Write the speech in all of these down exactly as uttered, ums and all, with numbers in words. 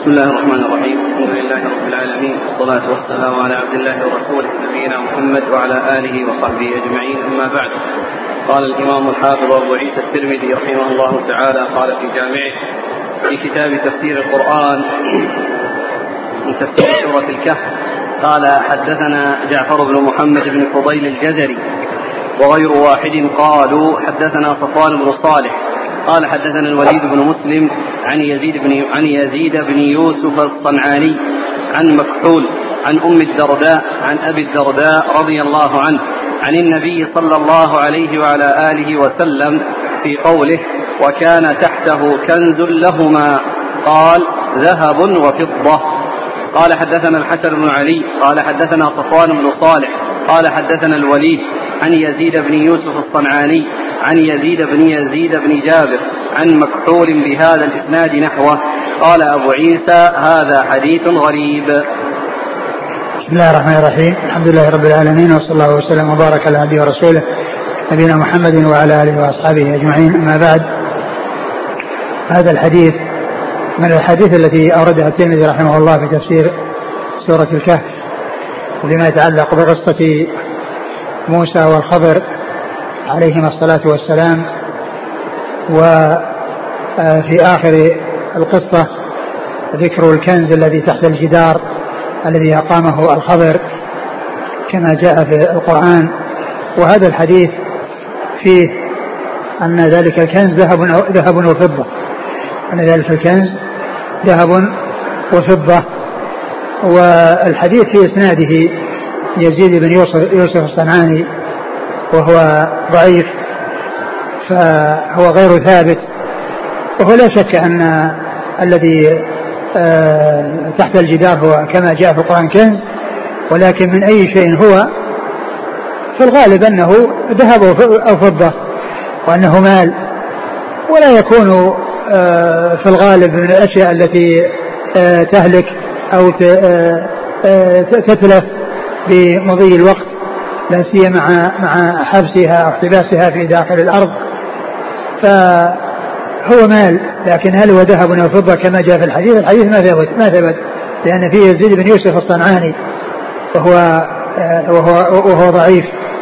بسم الله الرحمن الرحيم. الحمد لله رب العالمين، والصلاة والسلام على عبد الله ورسوله نبينا محمد وعلى آله وصحبه أجمعين، أما بعد. قال الإمام الحافظ أبو عيسى الترمذي رحمه الله تعالى قال في جامعه في كتاب تفسير القرآن من تفسير سورة الكهف قال: حدثنا جعفر بن محمد بن فضيل الجزري وغير واحد قالوا حدثنا صفوان بن صالح قال حدثنا الوليد بن مسلم عن يزيد بن عن يزيد بن يوسف الصنعاني عن مكحول عن أم الدرداء عن أبي الدرداء رضي الله عنه عن النبي صلى الله عليه وعلى آله وسلم في قوله: وكان تحته كنز لهما، قال: ذهب وفضة. قال حدثنا الحسن بن علي قال حدثنا صفوان بن صالح قال حدثنا الوليد عن يزيد بن يوسف الصنعاني عن يزيد بن يزيد بن جابر عن مكحول بهذا الإسناد نحوه. قال أبو عيسى: هذا حديث غريب. بسم الله الرحمن الرحيم. الحمد لله رب العالمين، وصلى الله وسلم وبارك على عبده ورسوله نبينا محمد وعلى آله وأصحابه أجمعين، أما بعد. هذا الحديث من الحديث التي أوردها الترمذي رحمه الله في تفسير سورة الكهف وفيما يتعلق بقصة موسى والخضر عليهما الصلاة والسلام. وفي آخر القصة ذكر الكنز الذي تحت الجدار الذي أقامه الخضر كما جاء في القرآن. وهذا الحديث فيه أن ذلك الكنز ذهب ذهب وفضة أن ذلك الكنز ذهب وفضة. والحديث في إسناده يزيد بن يوسف, يوسف الصنعاني وهو ضعيف، فهو غير ثابت. وهو لا شك أن الذي تحت الجدار هو كما جاء في القرآن كنز، ولكن من أي شيء هو، في الغالب أنه ذهب أو فضة وأنه مال، ولا يكون في الغالب من الأشياء التي تهلك أو تتلف بمضي الوقت، لا سيما مع مع حبسها أو احتباسها في داخل الأرض. فهو مال، لكن هل هو ذهب أو فضة كما جاء في الحديث؟ الحديث ما ثبت ما ثبت لأن فيه يزيد بن يوسف الصنعاني وهو وهو وهو ضعيف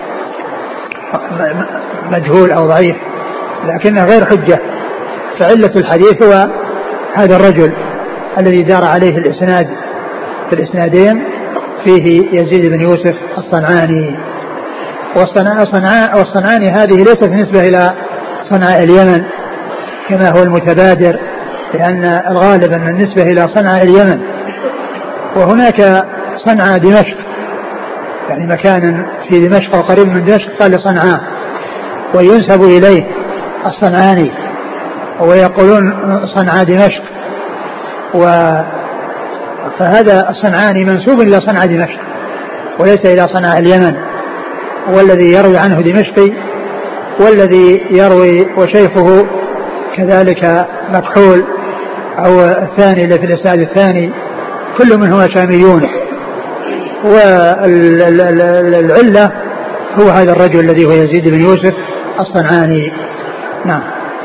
مجهول أو ضعيف، لكنه غير حجة. فعلة الحديث هو هذا الرجل الذي دار عليه الإسناد في الإسنادين، فيه يزيد بن يوسف الصنعاني. والصنعاني هذه ليست نسبة إلى صنعاء اليمن كما هو المتبادر، لأن الغالب أن النسبة إلى صنعاء اليمن، وهناك صنعاء دمشق، يعني مكان في دمشق وقريب من دمشق قال صنعاء، وينسب إليه الصنعاني ويقولون صنعاء دمشق. و فهذا الصنعاني منسوب إلى صنعاء دمشق وليس إلى صنعاء اليمن، والذي يروي عنه دمشقي، والذي يروي وشيخه كذلك مكحول أو الثاني اللي في الإسناد الثاني، كل منهما شاميون. والعلة هو هذا الرجل الذي هو يزيد بن يوسف الصنعاني. نعم.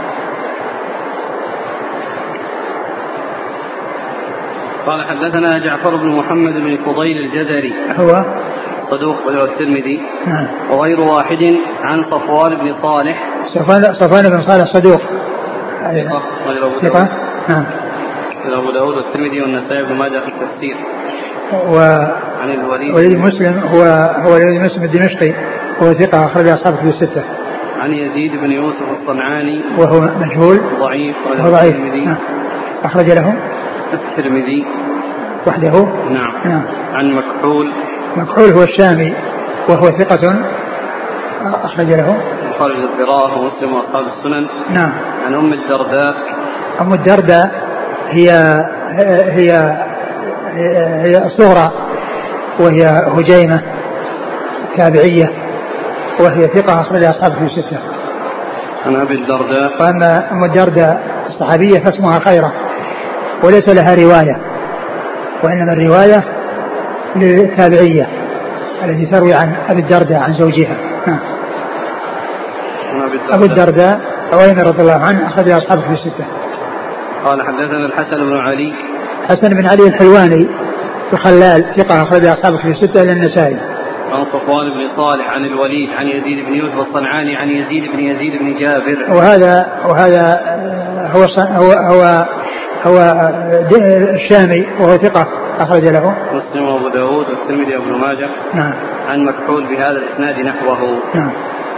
قال حدثنا جعفر بن محمد بن فضيل الجزري هو صدوق وله الترمذي نعم. وغير واحد عن صفوان بن صالح صفوان, صفوان بن صالح صدوق ثقة نعم أبو داود والترمذي والنسائي بن ماجه في التفسير. وعن الوليد مسلم هو هو الوليد مسلم الدمشقي هو ثقة أخرج أصحاب في الستة. عن يزيد بن يوسف الصنعاني وهو مجهول ضعيف وهو ضعيف نعم. أخرج له الترمذي وحده. نعم. نعم. عن مكحول مكحول هو الشامي وهو ثقة أخرج له خارج القراءة ومسلم وأصحاب السنن. نعم. عن أم الدرداء. أم الدرداء هي هي هي الصغرى وهي هجيمة تابعية وهي ثقة أخرج أصحاب في الستة. عن أبي الدرداء. وأما أم الدرداء الصحابية فاسمها خيرة وليس لها رواية، وإنما الرواية للتابعية التي تروي عن أبي الدرداء عن زوجها. أبو الدرداء عويمر رضي الله عنه أخرج أصحابه في الستة. قال حدثنا الحسن بن علي حسن بن علي الحلواني الخلال ثقة أخرج أصحابه في الستة إلى النسائي. عن صفوان بن صالح عن الوليد عن يزيد بن يوسف الصنعاني عن يزيد بن يزيد بن جابر. وهذا وهذا هو هو هو, هو الشامي وهو ثقة أخرج له مسلم وأبو داود والترمذي وابن ماجه. نعم. عن مكحول بهذا الإسناد نحوه. نعم.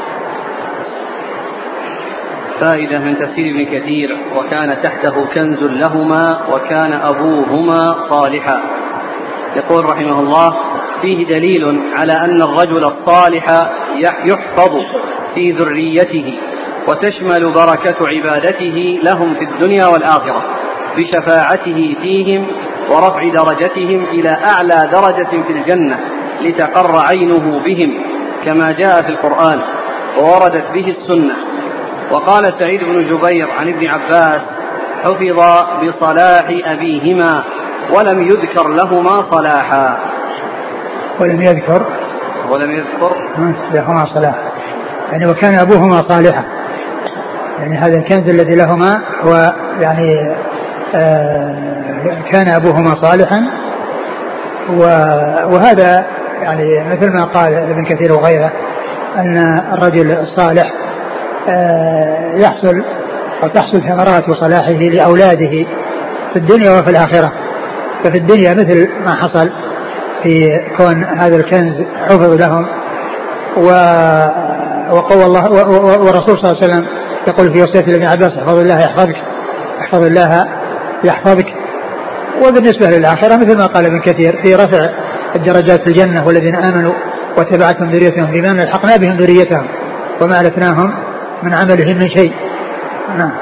فائدة من تفسير ابن كثير: وكان تحته كنز لهما وكان أبوهما صالحا. يقول رحمه الله: فيه دليل على أن الرجل الصالح يحفظ في ذريته وتشمل بركة عبادته لهم في الدنيا والآخرة بشفاعته فيهم ورفع درجتهم إلى أعلى درجة في الجنة لتقر عينه بهم كما جاء في القرآن ووردت به السنة. وقال سعيد بن جبير عن ابن عباس: حفظ بصلاح أبيهما ولم يذكر لهما صلاحا. ولم يذكر ولم يذكر لهما صلاح، يعني وكان أبوهما صالحا، يعني هذا الكنز الذي لهما هو يعني آه كان أبوهما صالحا. وهذا يعني مثل ما قال ابن كثير وغيره أن الرجل الصالح آه يحصل أو تحصل ثمرات صلاحه لأولاده في الدنيا وفي الآخرة. ففي الدنيا مثل ما حصل في كون هذا الكنز حفظ لهم، وقول الله والرسول صلى الله عليه وسلم يقول في وصية ابن عباس: احفظ الله يحفظك احفظ الله يحفظك. وبالنسبة للآخرة مثل ما قال ابن كثير في رفع الدرجات في الجنة: والذين آمنوا وتبعتهم ذريتهم بإيمان الحقنا بهم ذريتهم وما ألتناهم من عملهم من شيء. نعم.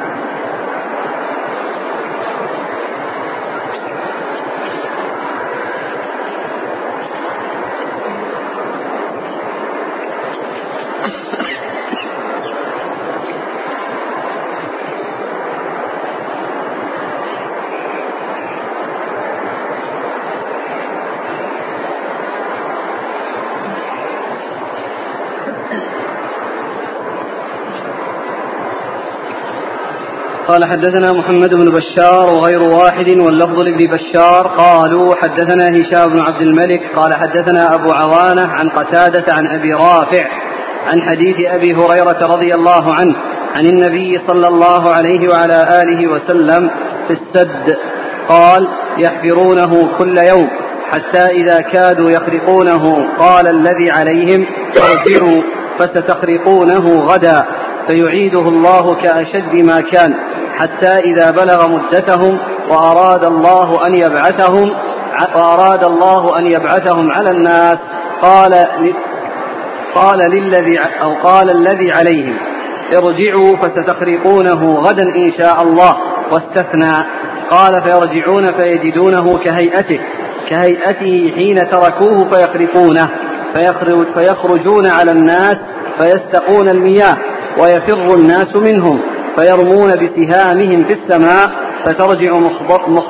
قال: حدثنا محمد بن بشار وغير واحد واللفظ لابن بشار قالوا: حدثنا هشام بن عبد الملك قال: حدثنا أبو عوانة عن قتادة عن أبي رافع عن حديث أبي هريرة رضي الله عنه عن النبي صلى الله عليه وعلى آله وسلم في السد قال: يحفرونه كل يوم حتى إذا كادوا يخرقونه قال الذي عليهم: ارجعوا فستخرقونه غدا، فيعيده الله كأشد ما كان، حتى إذا بلغ مدتهم وأراد الله أن يبعثهم وأراد الله أن يبعثهم على الناس قال قال للذي أو قال الذي عليهم: ارجعوا فستخرقونه غدا إن شاء الله، واستثنى قال: فيرجعون فيجدونه كهيئته كهيئته حين تركوه فيخرقونه فيخرجون على الناس فيستقون المياه ويفر الناس منهم فيرمون بسهامهم في السماء فترجع مخضبة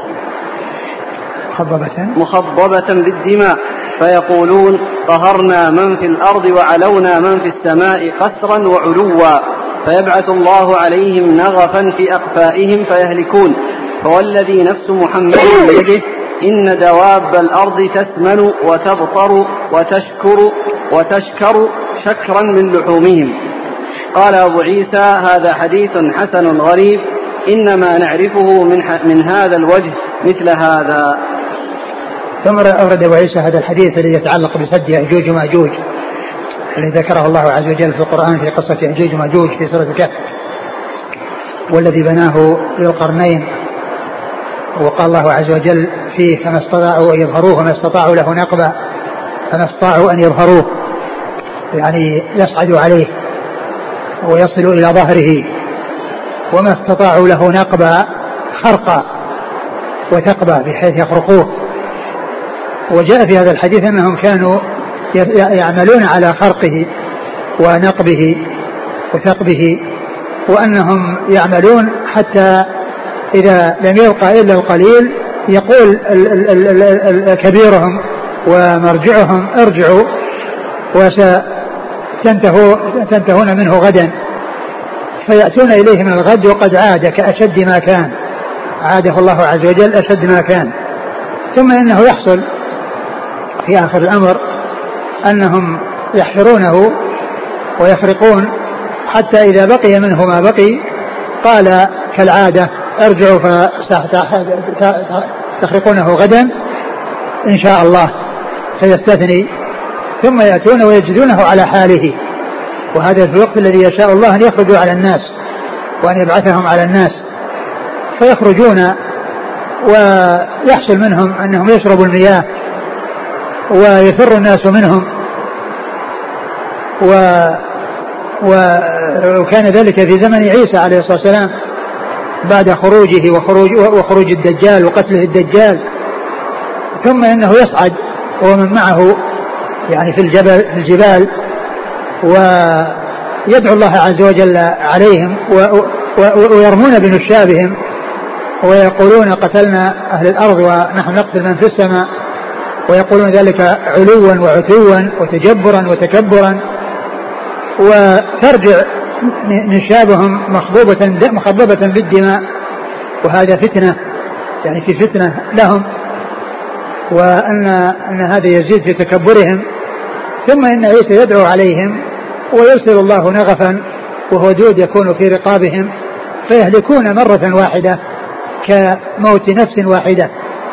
مخضبة بالدماء فيقولون: قهرنا من في الأرض وعلونا من في السماء قسرا وعلوا، فيبعث الله عليهم نغفا في أقفائهم فيهلكون. فوالذي نفس محمد بيده إن دواب الأرض تثمن وتبطر وتشكر وتشكر شكرا من لحومهم. قال أبو عيسى: هذا حديث حسن غريب، إنما نعرفه من, من هذا الوجه مثل هذا. ثم أورد أبو عيسى هذا الحديث الذي يتعلق بسد يأجوج ومأجوج الذي ذكره الله عز وجل في القرآن في قصة يأجوج ومأجوج في سورة الكهف، والذي بناه ذو القرنين. وقال الله عز وجل فيه: فما استطاعوا أن يظهروه وما استطاعوا له نقبا، فما استطاعوا أن يظهروه يعني يصعدوا عليه ويصلوا إلى ظهره، وما استطاعوا له نقبا خرقا وثقبا بحيث يخرقوه. وجاء في هذا الحديث أنهم كانوا يعملون على خرقه ونقبه وثقبه، وأنهم يعملون حتى إذا لم يبقى إلا القليل يقول كبيرهم ومرجعهم: ارجعوا وستنتهون منه غدا، فيأتون إليه من الغد وقد عاد كأشد ما كان، عاده الله عز وجل أشد ما كان. ثم إنه يحصل في آخر الأمر أنهم يحفرونه ويخرقون حتى إذا بقي منه ما بقي قال كالعادة ارجعوا فتخرقونه غدا إن شاء الله فيستثني، ثم يأتون ويجدونه على حاله. وهذا في الوقت الذي يشاء الله أن يخرجوا على الناس وأن يبعثهم على الناس، فيخرجون ويحصل منهم أنهم يشربوا المياه ويفر الناس منهم، وكان ذلك في زمن عيسى عليه الصلاة والسلام بعد خروجه وخروج, وخروج الدجال وقتله الدجال. ثم إنه يصعد ومن معه يعني في الجبل في الجبال ويدعو الله عز وجل عليهم ويرمون بنشابهم ويقولون قتلنا أهل الأرض ونحن نقتل من في السماء، ويقولون ذلك علوا وعتوا وتجبرا وتكبرا، وترجع نشابهم مخضوبة مخضبة بالدماء، وهذا فتنة يعني في فتنة لهم، وأن أن هذا يزيد في تكبرهم. ثم إن عيسى يدعو عليهم ويرسل الله نغفا وهو دود يكون في رقابهم فيهلكون مرة واحدة كموت نفس واحدة،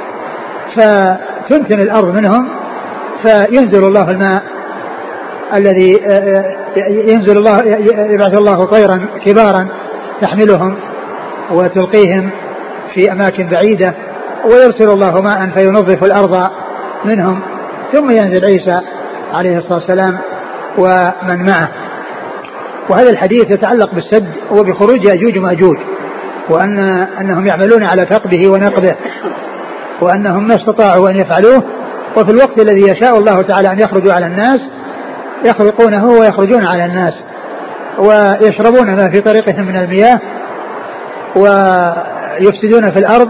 فتنتن الأرض منهم فينزل الله الماء الذي ينزل الله يبعث الله طيرا كبارا تحملهم وتلقيهم في أماكن بعيدة، ويرسل الله ماء فينظف الأرض منهم، ثم ينزل عيسى عليه الصلاة والسلام ومن معه. وهذا الحديث يتعلق بالسد وبخروج يأجوج ومأجوج، وأن أنهم يعملون على ثقبه ونقبه، وأنهم ما استطاعوا أن يفعلوه، وفي الوقت الذي يشاء الله تعالى أن يخرجوا على الناس يخرقونه ويخرجون على الناس ويشربون ما في طريقهم من المياه ويفسدون في الأرض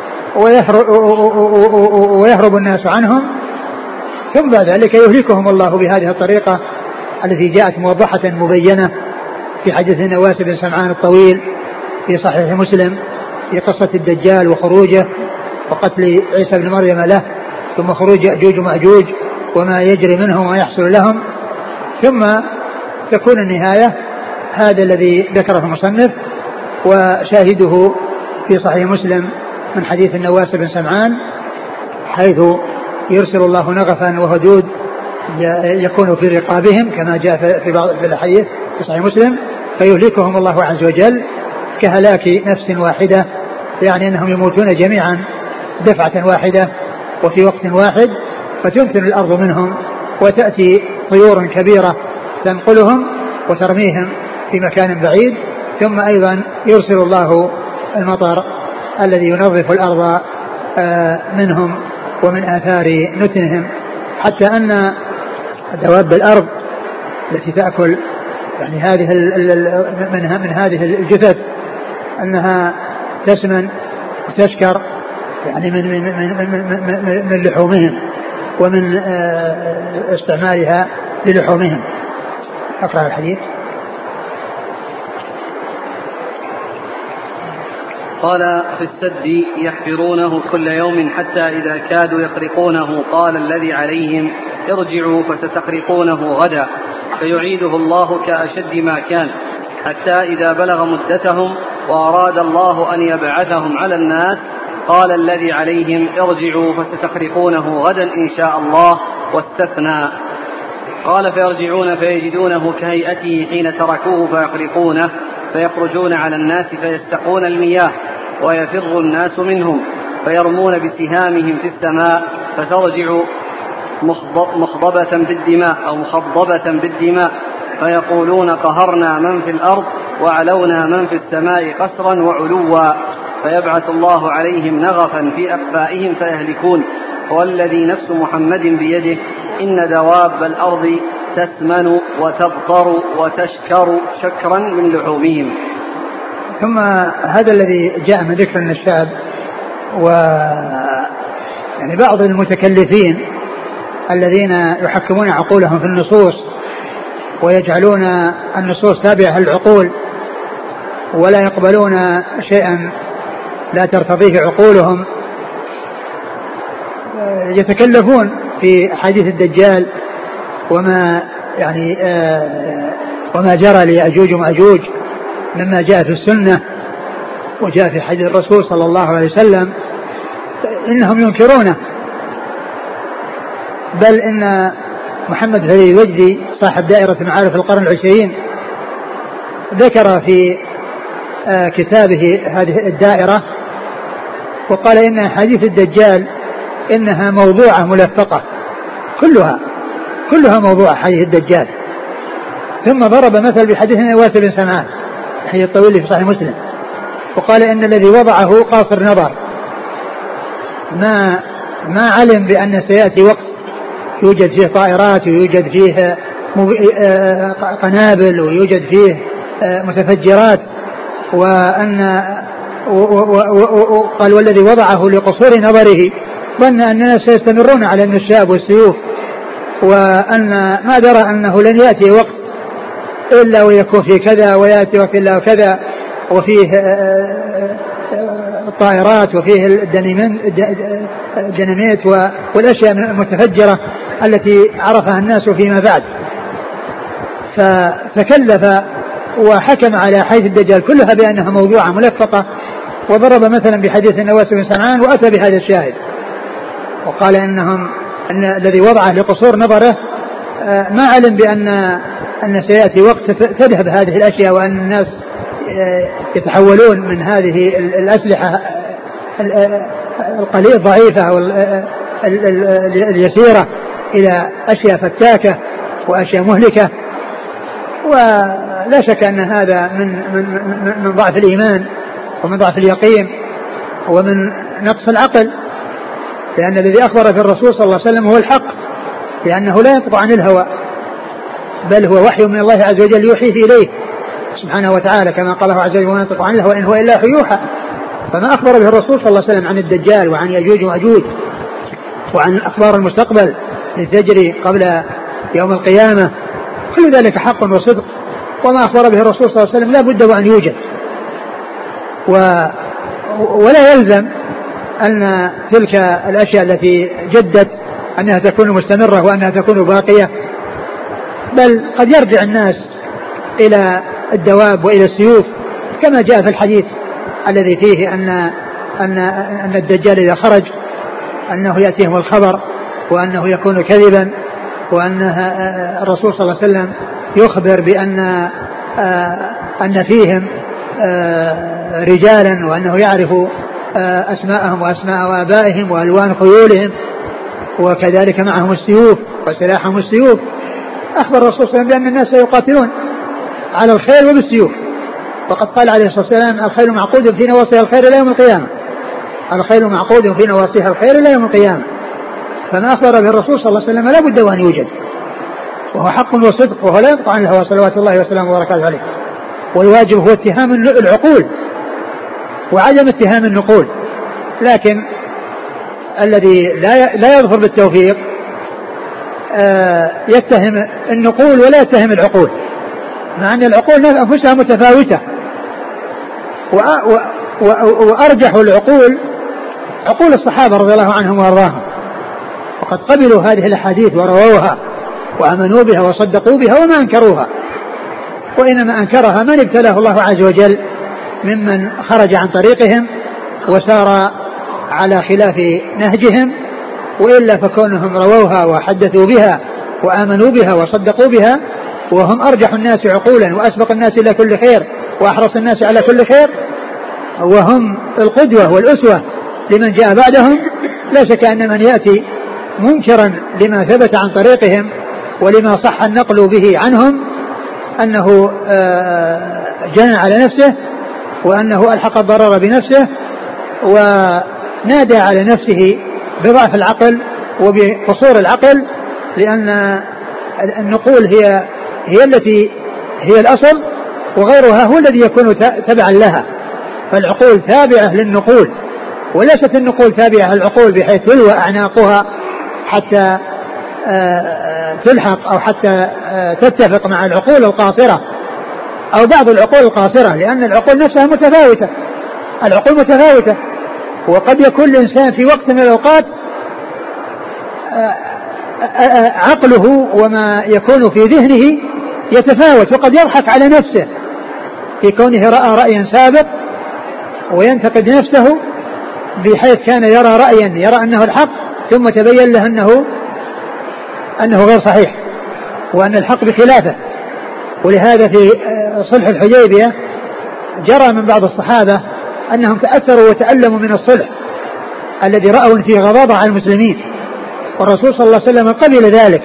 ويهرب الناس عنهم، ثم بعد ذلك يهلكهم الله بهذه الطريقة التي جاءت موضحة مبينة في حديث النواس بن سمعان الطويل في صحيح مسلم في قصة الدجال وخروجه وقتل عيسى بن مريم له، ثم خروج يأجوج ومأجوج وما يجري منهم ويحصل لهم، ثم تكون النهاية هذا الذي ذكره المصنف وشاهده في صحيح مسلم من حديث النواس بن سمعان حيث يرسل الله نغفا وهدود يكون في رقابهم كما جاء في بعض الحديث في صحيح مسلم فيهلكهم الله عز وجل كهلاك نفس واحدة، يعني أنهم يموتون جميعا دفعة واحدة وفي وقت واحد، فتمتن الأرض منهم وتأتي طيور كبيرة تنقلهم وترميهم في مكان بعيد، ثم أيضا يرسل الله المطر الذي ينظف الأرض منهم ومن آثار نتنهم، حتى أن دواب الأرض التي تأكل يعني هذه من من هذه الجثث أنها تسمن وتشكر يعني من من من من, من لحومهم ومن استعمالها للحومهم. أقرأ الحديث. قال في السد يحفرونه كل يوم حتى إذا كادوا يخرقونه قال الذي عليهم ارجعوا فستخرقونه غدا فيعيده الله كأشد ما كان، حتى إذا بلغ مدتهم وأراد الله أن يبعثهم على الناس قال الذي عليهم ارجعوا فستخرقونه غدا إن شاء الله واستثنى. قال فيرجعون فيجدونه كهيئته حين تركوه فيخرقونه فيخرجون على الناس فيستقون المياه ويفر الناس منهم فيرمون بسهامهم في السماء فترجع مخضبة بالدماء أو مخضبة بالدماء فيقولون قهرنا من في الأرض وعلونا من في السماء قسرا وعلوا، فيبعث الله عليهم نغفا في أقفائهم فيهلكون. والذي نفس محمد بيده إن دواب الأرض تسمن وتبطر وتشكر شكرا من لحومهم. ثم هذا الذي جاء من ذكر النشاب و يعني بعض المتكلفين الذين يحكمون عقولهم في النصوص ويجعلون النصوص تابعة للعقول ولا يقبلون شيئا لا ترتضيه عقولهم، يتكلفون في حديث الدجال وما يعني وما جرى ليأجوج ومأجوج مما جاء في السنة وجاء في حديث الرسول صلى الله عليه وسلم، إنهم ينكرونه. بل إن محمد فريد الوجدي صاحب دائرة معارف القرن العشرين ذكر في كتابه هذه الدائرة وقال إن حديث الدجال إنها موضوعة ملفقة، كلها كلها موضوعة حديث الدجال. ثم ضرب مثل بحديث نواس بن سمعان الحديث الطويل في صحيح مسلم، وقال إن الذي وضعه قاصر نظر، ما ما علم بأن سيأتي وقت يوجد فيه طائرات ويوجد فيه قنابل ويوجد فيه متفجرات، وأن قال والذي وضعه لقصور نظره ظن أن الناس سيستمرون على النشاب والسيوف، وأن ما درى أنه لن يأتي وقت إلا ويكون فيه كذا ويأتي وقت إلا وكذا، وفيه الطائرات وفيه الديناميت والأشياء المتفجرة التي عرفها الناس فيما بعد. فتكلف وحكم على حديث الدجال كلها بأنها موضوعة ملفقة، وضرب مثلا بحديث النواس بن سمعان وأتى بهذا الشاهد، وقال إنهم أن الذي وضعه لقصور نظره ما علم بأن أن سيأتي وقت تذهب هذه الأشياء وأن الناس يتحولون من هذه الأسلحة القليل الضعيفة أو اليسيرة إلى أشياء فتاكة وأشياء مهلكة. ولا شك أن هذا من من من ضعف الإيمان ومن ضعف اليقين ومن نقص العقل، لأن الذي أخبر في الرسول صلى الله عليه وسلم هو الحق، لأنه لا ينطق عن الهوى بل هو وحي من الله عز وجل يوحيه إليه سبحانه وتعالى، كما قال الله عز وجل وما ينطق عن الهوى إن هو إلا وحي يوحى. فما أخبر به الرسول صلى الله عليه وسلم عن الدجال وعن يأجوج ومأجوج وعن أخبار المستقبل لتجري قبل يوم القيامة، كل ذلك حق وصدق، وما أخبر به الرسول صلى الله عليه وسلم لا بد وأن يوجد. و ولا يلزم أن تلك الأشياء التي جدت أنها تكون مستمرة وأنها تكون باقية، بل قد يرجع الناس إلى الدواب وإلى السيوف، كما جاء في الحديث الذي فيه أن أن أن الدجال إذا خرج أنه يأتيهم الخبر وأنه يكون كذبا، وأن الرسول صلى الله عليه وسلم يخبر بأن أن فيهم رجالا وأنه يعرف أسماءهم وأسماء آبائهم وألوان خيولهم، وكذلك معهم السيوف وسلاحهم السيوف. أخبر الرسول صلى الله عليه وسلم بأن الناس يقاتلون على الخيل وبالسيوف، وقد قال عليه الصلاة والسلام الخيل معقود في نواصيها الخير إلى يوم القيامة، الخيل معقود في نواصيها الخير إلى يوم القيامة. فما أخبر به الرسول صلى الله عليه وسلم لا بد وأن يوجد، وهو حق وصدق، وهو لا يقطع عن الهوى صلوات الله وسلامه وبركاته عليه. والواجب هو اتهام العقول وعدم اتهام النقول، لكن الذي لا لا يظفر بالتوفيق يتهم النقول ولا يتهم العقول، مع أن العقول أنفسها متفاوتة، وأرجح العقول عقول الصحابة رضي الله عنهم وارضاهم، وقد قبلوا هذه الأحاديث ورووها وآمنوا بها وصدقوا بها وما أنكروها، وإنما أنكرها من ابتلاه الله عز وجل ممن خرج عن طريقهم وسار على خلاف نهجهم، وإلا فكونهم رووها وحدثوا بها وآمنوا بها وصدقوا بها وهم أرجح الناس عقولا وأسبق الناس إلى كل خير وأحرص الناس على كل خير، وهم القدوة والأسوة لمن جاء بعدهم، لا شك أن من يأتي منكرا لما ثبت عن طريقهم ولما صح النقل به عنهم أنه جنى على نفسه وأنه ألحق الضرر بنفسه ونادى على نفسه بضعف العقل وبقصور العقل، لأن النقول هي هي التي هي الأصل وغيرها هو الذي يكون تبعا لها، فالعقول تابعة للنقول وليست النقول تابعة للعقول بحيث تلوى أعناقها حتى تلحق أو حتى تتفق مع العقول القاصرة أو بعض العقول القاصرة، لأن العقول نفسها متفاوتة، العقول متفاوتة، وقد يكون الإنسان في وقت من الأوقات عقله وما يكون في ذهنه يتفاوت، وقد يضحك على نفسه في كونه رأى رأيا سابق وينتقد نفسه بحيث كان يرى رأيا يرى أنه الحق ثم تبين له أنه أنه غير صحيح وأن الحق بخلافه. ولهذا في صلح الحديبية جرى من بعض الصحابة أنهم تأثروا وتألموا من الصلح الذي رأوا فيه غضاضة على المسلمين، والرسول صلى الله عليه وسلم قبل ذلك،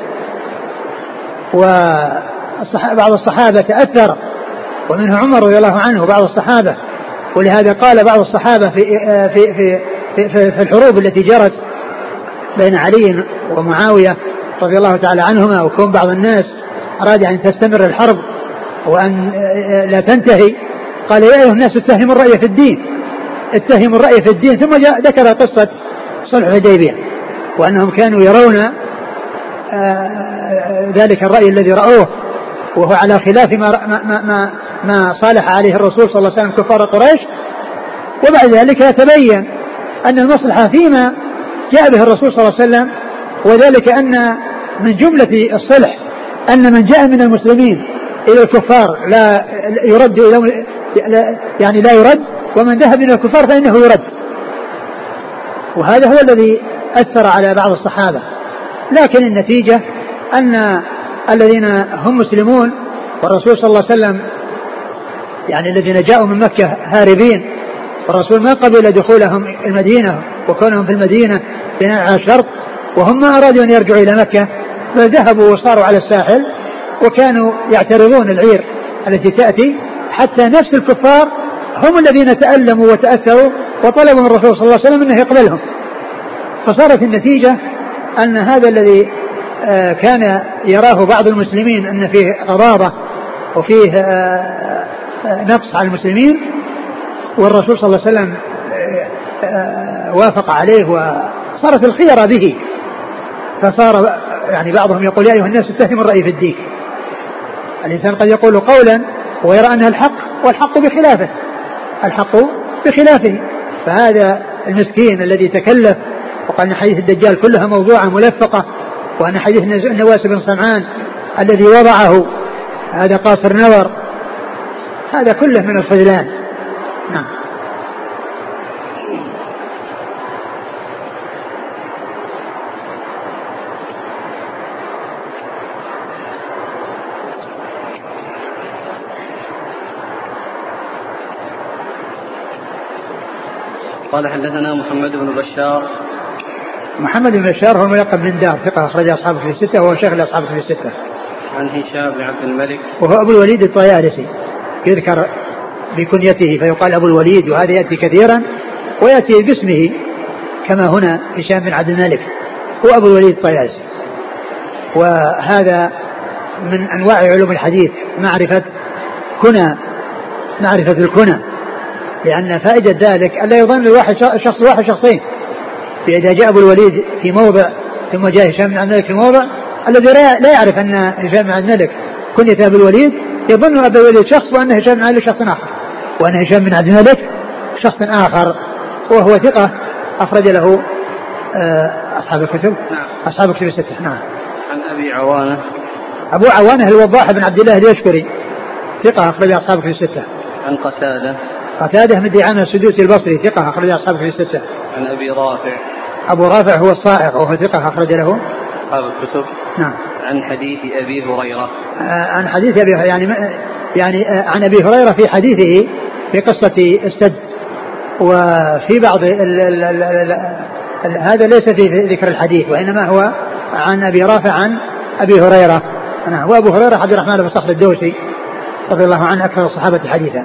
وبعض الصحابة تأثر ومنه عمر رضي الله عنه وبعض الصحابة. ولهذا قال بعض الصحابة في, في, في, في, في, في الحروب التي جرت بين علي ومعاوية رضي الله تعالى عنهما، وكون بعض الناس أراد أن تستمر الحرب وأن لا تنتهي، قال يا أيها الناس اتهموا الرأي في الدين اتهموا الرأي في الدين. ثم جاء ذكر قصة صلح الحديبية وأنهم كانوا يرون ذلك الرأي الذي رأوه وهو على خلاف ما, ما, ما, ما صالح عليه الرسول صلى الله عليه وسلم كفار قريش، وبعد ذلك يتبين أن المصلحة فيما جاء به الرسول صلى الله عليه وسلم، وذلك أن من جملة الصلح أن من جاء من المسلمين إلى الكفار لا يرد إلى يعني لا يرد، ومن ذهب إلى الكفار فإنه يرد. وهذا هو الذي أثر على بعض الصحابة. لكن النتيجة أن الذين هم مسلمون والرسول صلى الله عليه وسلم يعني الذين جاءوا من مكة هاربين، والرسول ما قبل دخولهم المدينة وكونهم في المدينة بناء على الشرط، وهم ما أرادوا أن يرجعوا إلى مكة بل ذهبوا وصاروا على الساحل وكانوا يعترضون العير التي تأتي، حتى نفس الكفار هم الذين تألموا وتأثروا وطلبوا من الرسول صلى الله عليه وسلم أنه يقبلهم. فصارت النتيجة أن هذا الذي كان يراه بعض المسلمين أن فيه غضاضة وفيه نقص على المسلمين، والرسول صلى الله عليه وسلم وافق عليه وصارت الخيرة به. فصار يعني بعضهم يقول يا أيها الناس اتهموا الرأي في الدين. الإنسان قد يقول قولا ويرى أنها الحق والحق بخلافه، الحق بخلافه. فهذا المسكين الذي تكلف وقال أن حديث الدجال كلها موضوعة ملفقة، وأن حديث النواس بن سمعان الذي وضعه هذا قاصر نظر، هذا كله من الخذلان. نعم. قال حدثنا محمد بن بشار. محمد بن بشار هو الملقب بن دار، ثقة أخرج أصحابه في الستة وهو شيخ لأصحابه في الستة. عن هشام بن عبد الملك وهو أبو الوليد الطيالسي، يذكر بكنيته فيقال أبو الوليد، وهذا يأتي كثيرا ويأتي باسمه كما هنا هشام بن عبد الملك هو أبو الوليد الطيالسي. وهذا من أنواع علوم الحديث معرفة كنى معرفة الكنى، لأن فائدة ذلك ألا يظن الواحد شخص واحد شخصين. فإذا جاء أبو الوليد في موضع ثم جاء هشام بن عبد الملك في موضع، الذي لا يعرف أن هشام بن عبد الملك كنية أبو الوليد يظن أبو الوليد شخص وأن هشام بن عبد الملك شخص آخر، وأن هشام بن عبد الملك شخص آخر، وهو ثقة أخرج له أصحاب الكتب. نعم. أصحاب الكتب الستة. نعم. عن أبي عوانة. أبو عوانة الوضاح بن عبد الله اليشكري، ثقة أخرج أصحاب الكتب الستة. عن قتادة. قتادة بن دعامة السدوسي البصري، ثقة أخرج أصحاب الكتب الستة. عن أبي رافع. أبو رافع هو الصائغ وهو ثقة أخرج له أصحاب الكتب. نعم. عن حديث أبي هريرة. آه عن حديث أبي يعني يعني آه عن أبي هريرة في حديثه في قصة السد. وفي بعض ال ال ال ال ال هذا ليس في ذكر الحديث، وإنما هو عن أبي رافع عن أبي هريرة. نعم. وأبو هريرة عبد الرحمن بن صخر الدوسي رضي الله عنه أكثر الصحابة حديثا.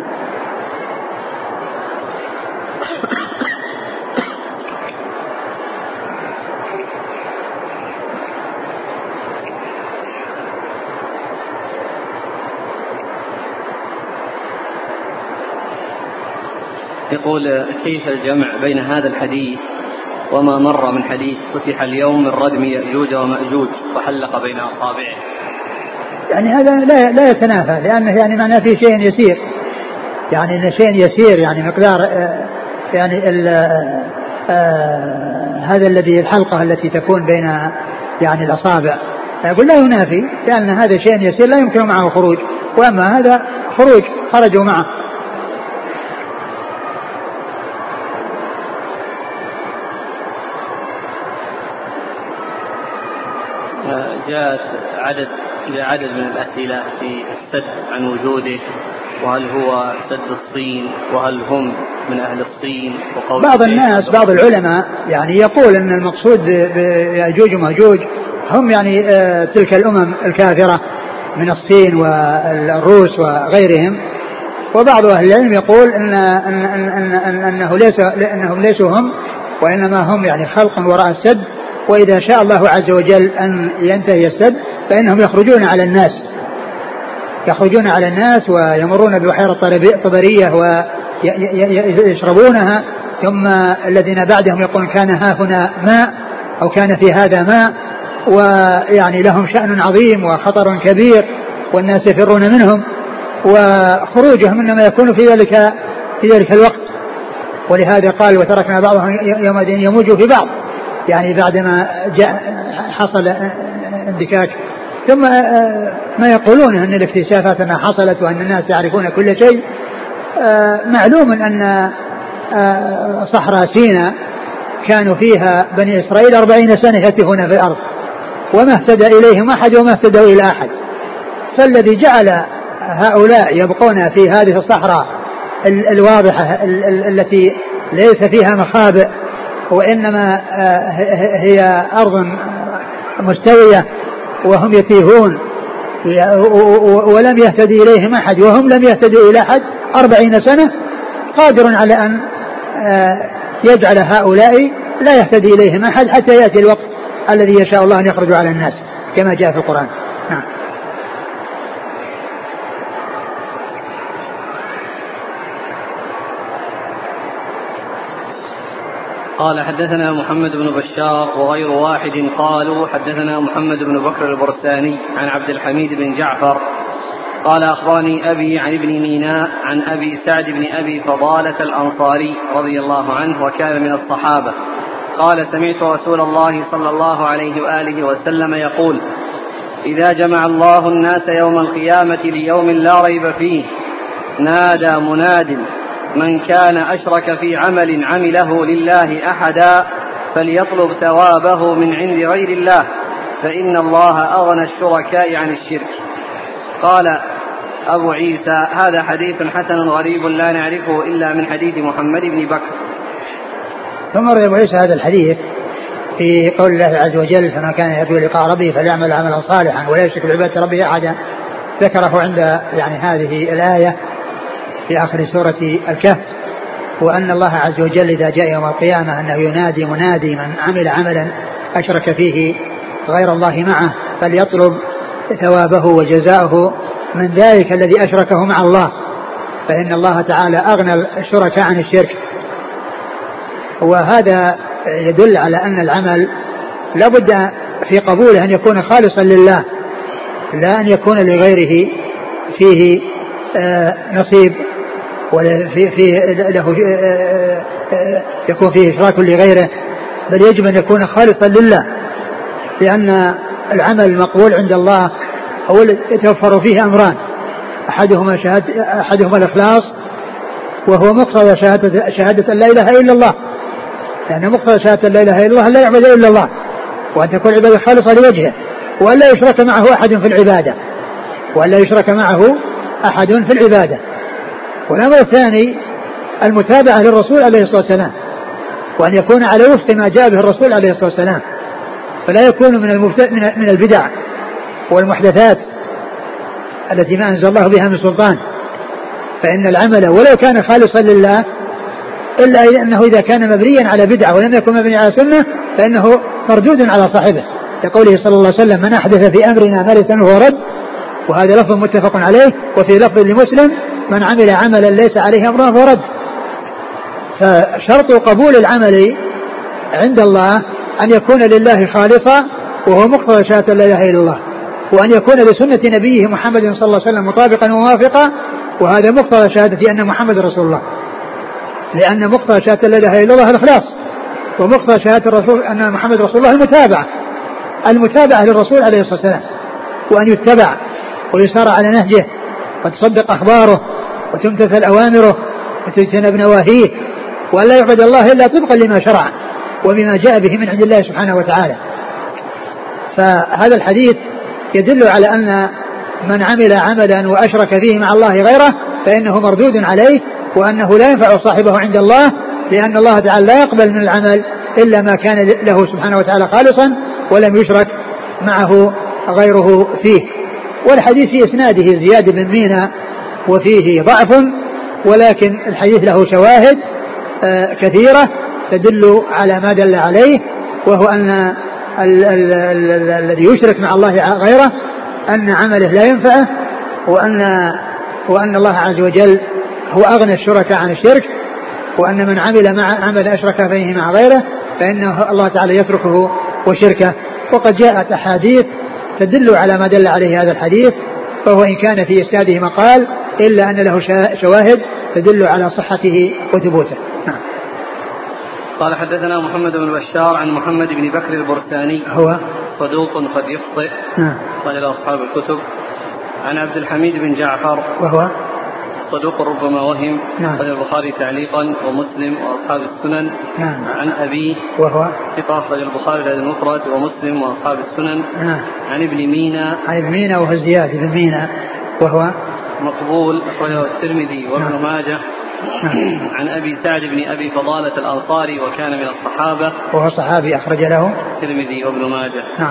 يقول كيف الجمع بين هذا الحديث وما مر من حديث فتح اليوم من ردم يأجوج ومأجوج وحلق بين أصابعه؟ يعني هذا لا لا يتنافى، لأنه يعني معناه فيه شيء يسير، يعني إن شيء يسير يعني مقدار يعني ال هذا الذي الحلقة التي تكون بين يعني الأصابع، يقول لا ينافي، لأن هذا شيء يسير لا يمكن معه خروج، وأما هذا خروج خرجوا معه. جاءت عدد عدد من الأسئلة في السد عن وجوده، وهل هو سد الصين، وهل هم من أهل الصين؟ بعض الناس بعض العلماء يعني يقول أن المقصود بيأجوج ومأجوج هم يعني آه تلك الأمم الكافرة من الصين والروس وغيرهم، وبعض أهل العلم يقول إن أن أن أن أنه ليس أنهم ليسوا هم، وإنما هم يعني خلق وراء السد، وإذا شاء الله عز وجل أن ينتهي السد فإنهم يخرجون على الناس يخرجون على الناس ويمرون ببحيرة طبرية ويشربونها، ثم الذين بعدهم يقولون كان ها هنا ماء أو كان في هذا ماء، ويعني لهم شأن عظيم وخطر كبير والناس يفرون منهم، وخروجهم إنما يكون في ذلك في ذلك الوقت. ولهذا قال وتركنا بعضهم يومئذ يموج في بعض، يعني بعدما جاء حصل اندكاك. ثم ما يقولون أن الاكتشافات أنها حصلت وأن الناس يعرفون كل شيء، معلوم أن صحراء سيناء كانوا فيها بني إسرائيل أربعين سنة يتيهون في الأرض وما اهتدى إليهم أحد وما اهتدوا إلى أحد، فالذي جعل هؤلاء يبقون في هذه الصحراء الواضحة التي ليس فيها مخابئ وإنما هي أرض مستوية وهم يتيهون ولم يهتدي إليهم أحد وهم لم يهتدوا إلى أحد أربعين سنة، قادر على أن يجعل هؤلاء لا يهتدي إليهم أحد حتى يأتي الوقت الذي يشاء الله أن يخرجوا على الناس كما جاء في القرآن. نعم. قال حدثنا محمد بن بشار وغير واحد قالوا حدثنا محمد بن بكر البرساني عن عبد الحميد بن جعفر قال أخبرني أبي عن ابن ميناء عن أبي سعد بن أبي فضالة الأنصاري رضي الله عنه وكان من الصحابة قال سمعت رسول الله صلى الله عليه وآله وسلم يقول إذا جمع الله الناس يوم القيامة ليوم لا ريب فيه نادى مناد من كان أشرك في عمل عمله لله أحدا فليطلب ثوابه من عند غير الله فإن الله أغنى الشركاء عن الشرك. قال أبو عيسى هذا حديث حسن غريب لا نعرفه إلا من حديث محمد بن بكر. ثم روى أبو عيسى هذا الحديث في قول الله عز وجل فمن كان يرجو لقاء ربه فليعمل عملا صالحا ولا يشرك بعبادة ربه أحدا، ذكره عند يعني هذه الآية في آخر سورة الكهف، وأن الله عز وجل إذا جاء يوم القيامة أنه ينادي منادي من عمل عملا أشرك فيه غير الله معه فليطلب ثوابه وجزاؤه من ذلك الذي أشركه مع الله، فإن الله تعالى أغنى الشركاء عن الشرك. وهذا يدل على أن العمل لابد في قبوله أن يكون خالصا لله، لا أن يكون لغيره فيه آه نصيب ولا في فيه له آه آه يكون فيه إشراك لغيره، بل يجب أن يكون خالصا لله، لأن العمل المقبول عند الله هو يتوفر فيه أمران، أحدهما شهادة أحدهما الإخلاص وهو مقتضى شهادة شهادة لا إله إلا الله، لأن مقتضى شهادة لا إله إلا الله لا يعبد إلا الله، وأن تكون العبادة خالصة لوجهه، وأن لا يشرك معه أحد في العبادة وأن لا يشرك معه أحد في العبادة. والأمر الثاني المتابعة للرسول عليه الصلاة والسلام، وأن يكون على وفق ما جاء به الرسول عليه الصلاة والسلام، فلا يكون من من البدع والمحدثات التي ما أنزل الله بها من سلطان، فإن العمل ولو كان خالصا لله إلا أنه إذا كان مبنيا على بدعة ولم يكن مبنيا على سنة فإنه مردود على صاحبه، لقوله صلى الله عليه وسلم من أحدث في أمرنا ما ليس منه رد، وهذا لفظ متفق عليه، وفي لفظ لمسلم من عمل عملا ليس عليه أمرنا فهو رد. فشرط قبول العمل عند الله أن يكون لله خالصا وهو مقتضى شهادة لا إله إلا الله، وأن يكون لسنة نبيه محمد صلى الله عليه وسلم مطابقا وموافقا، وهذا مقتضى شهادة أن محمد رسول الله، لأن مقتضى شهادة لا إله إلا الله الإخلاص، ومقتضى شهادة الرسول أن محمد رسول الله المتابعة، المتابعة للرسول عليه الصلاة والسلام، وأن يتبع ويسار على نهجه وتصدق أخباره وتمتثل أوامره وتجتنب نواهيه، وأن لا يعبد الله إلا طبقا لما شرع وبما جاء به من عند الله سبحانه وتعالى. فهذا الحديث يدل على أن من عمل عملا وأشرك فيه مع الله غيره فإنه مردود عليه، وأنه لا ينفع صاحبه عند الله، لأن الله تعالى لا يقبل من العمل إلا ما كان له سبحانه وتعالى خالصا ولم يشرك معه غيره فيه. والحديث في إسناده زياد بن مينا وفيه ضعف، ولكن الحديث له شواهد كثيرة تدل على ما دل عليه، وهو أن الذي يشرك مع الله غيره أن عمله لا ينفعه، وأن وأن الله عز وجل هو أغنى الشركاء عن الشرك، وأن من عمل مع عمل أشرك فيه مع غيره فإنه الله تعالى يتركه وشركه. وقد جاءت أحاديث تدل على ما دل عليه هذا الحديث، فهو إن كان في إسناده مقال إلا أن له شواهد تدل على صحته وثبوته. نعم. قال حدثنا محمد بن بشار عن محمد بن بكر البرساني هو صدوق قد يخطئ قال إلى أصحاب الكتب. عن عبد الحميد بن جعفر وهو صدوق ربما وهم نعم. قال البخاري تعليقا ومسلم وأصحاب السنن. نعم. عن أبيه وهو ثقة أخرج البخاري في المفرد ومسلم وأصحاب السنن. نعم. عن ابن مينا عن ابن مينا وهو زياد بن مينا وهو مقبول أخرجه الترمذي وابن نعم. ماجه. نعم. عن أبي سعد بن أبي فضالة الأنصاري وكان من الصحابة وهو صحابي أخرج له الترمذي وابن ماجه. نعم.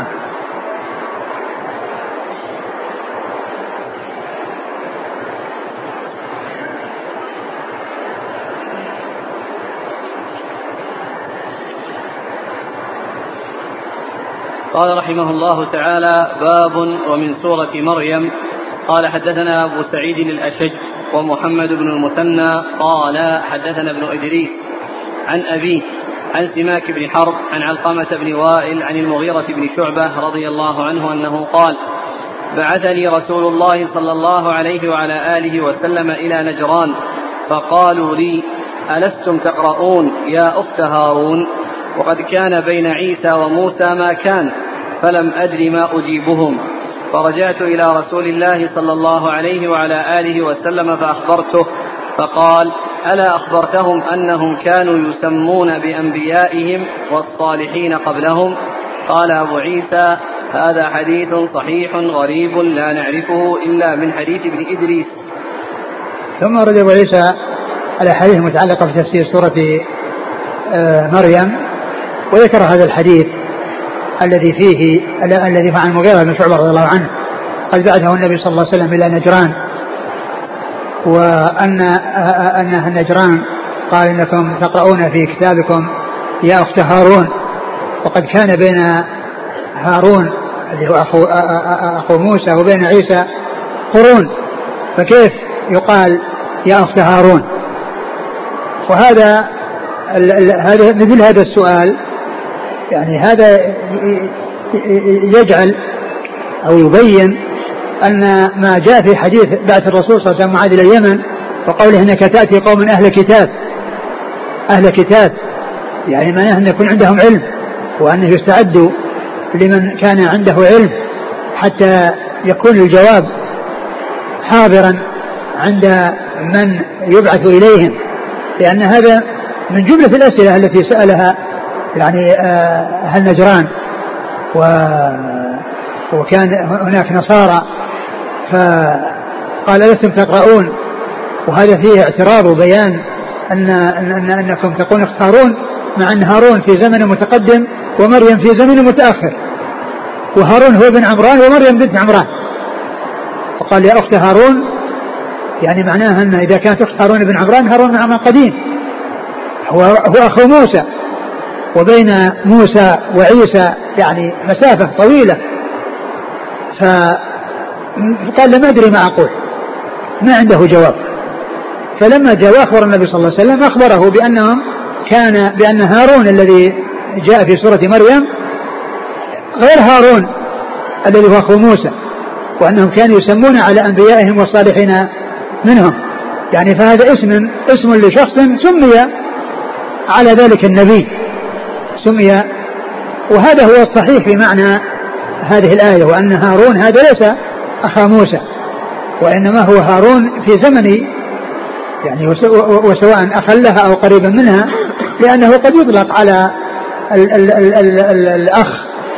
قال رحمه الله تعالى باب ومن سورة مريم. قال حدثنا أبو سعيد الأشج ومحمد بن المثنى قال حدثنا ابن إدريس عن أبيه عن سماك بن حرب عن علقمة بن وائل عن المغيرة بن شعبة رضي الله عنه أنه قال بعثني رسول الله صلى الله عليه وعلى آله وسلم إلى نجران فقالوا لي ألستم تقرؤون يا أخت هارون؟ وقد كان بين عيسى وموسى ما كان، فلم أدر ما أجيبهم، فرجعت إلى رسول الله صلى الله عليه وعلى آله وسلم فأخبرته، فقال ألا أخبرتهم أنهم كانوا يسمون بأنبيائهم والصالحين قبلهم؟ قال أبو عيسى هذا حديث صحيح غريب لا نعرفه إلا من حديث ابن إدريس. ثم رد أبو عيسى الأحاديث المتعلقة بتفسير سورة مريم، وذكر هذا الحديث الذي فيه الذي عن المغيرة بن شعبة رضي الله عنه قد بعثه النبي صلى الله عليه وسلم إلى نجران، وأن أنها النجران قال إنكم تقرؤون في كتابكم يا أخت هارون، وقد كان بين هارون اللي هو أخو, أخو موسى وبين عيسى قرون، فكيف يقال يا أخت هارون؟ وهذا هذا مثل هذا السؤال يعني هذا يجعل أو يبين أن ما جاء في حديث بعث الرسول صلى الله عليه وسلم معاذ إلى اليمن وقوله إنك تأتي قوم أهل كتاب أهل كتاب يعني معناه أن يكون عندهم علم، وأنه يستعد لمن كان عنده علم حتى يكون الجواب حاضرا عند من يبعث إليهم، لأن هذا من جملة الأسئلة التي سألها يعني أهل نجران، وكان هناك نصارى فقال لستم تقرؤون، وهذا فيه اعتراض وبيان أن, أن أنكم تكون اختارون، مع أن هارون في زمن متقدم ومريم في زمن متأخر، وهارون هو بن عمران ومريم بنت عمران، فقال يا أخت هارون يعني معناها أن إذا كانت أخت هارون بن عمران هارون بن عمران قديم هو, هو أخو موسى، وبين موسى وعيسى يعني مسافة طويلة، فقال لم أدري ما أقول، ما عنده جواب. فلما جاء أخبر النبي صلى الله عليه وسلم أخبره بأنهم كان بأن هارون الذي جاء في سورة مريم غير هارون الذي هو أخو موسى، وأنهم كانوا يسمون على أنبيائهم والصالحين منهم، يعني فهذا اسم اسم لشخص سمي على ذلك النبي سمي، وهذا هو الصحيح في معنى هذه الآية وأن هارون هذا ليس أخا موسى، وإنما هو هارون في زمن يعني وسواء أخا لها أو قريبا منها، لأنه قد يطلق على ال ال ال ال ال الأخ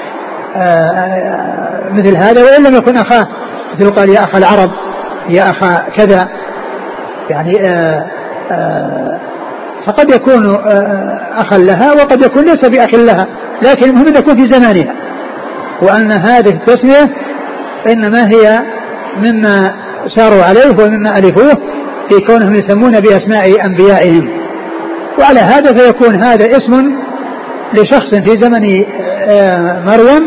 مثل هذا وإن لم يكن أخاه، مثل قال يا أخا العرب يا أخا كذا، يعني آآ آآ فقد يكون أخا لها وقد يكون ليس بأخ لها، لكن المهم أن يكون في زمانها، وأن هذه التسمية إنما هي مما ساروا عليه ومما ألفوه في كونهم يسمون بأسماء أنبيائهم. وعلى هذا فيكون هذا اسم لشخص في زمن مريم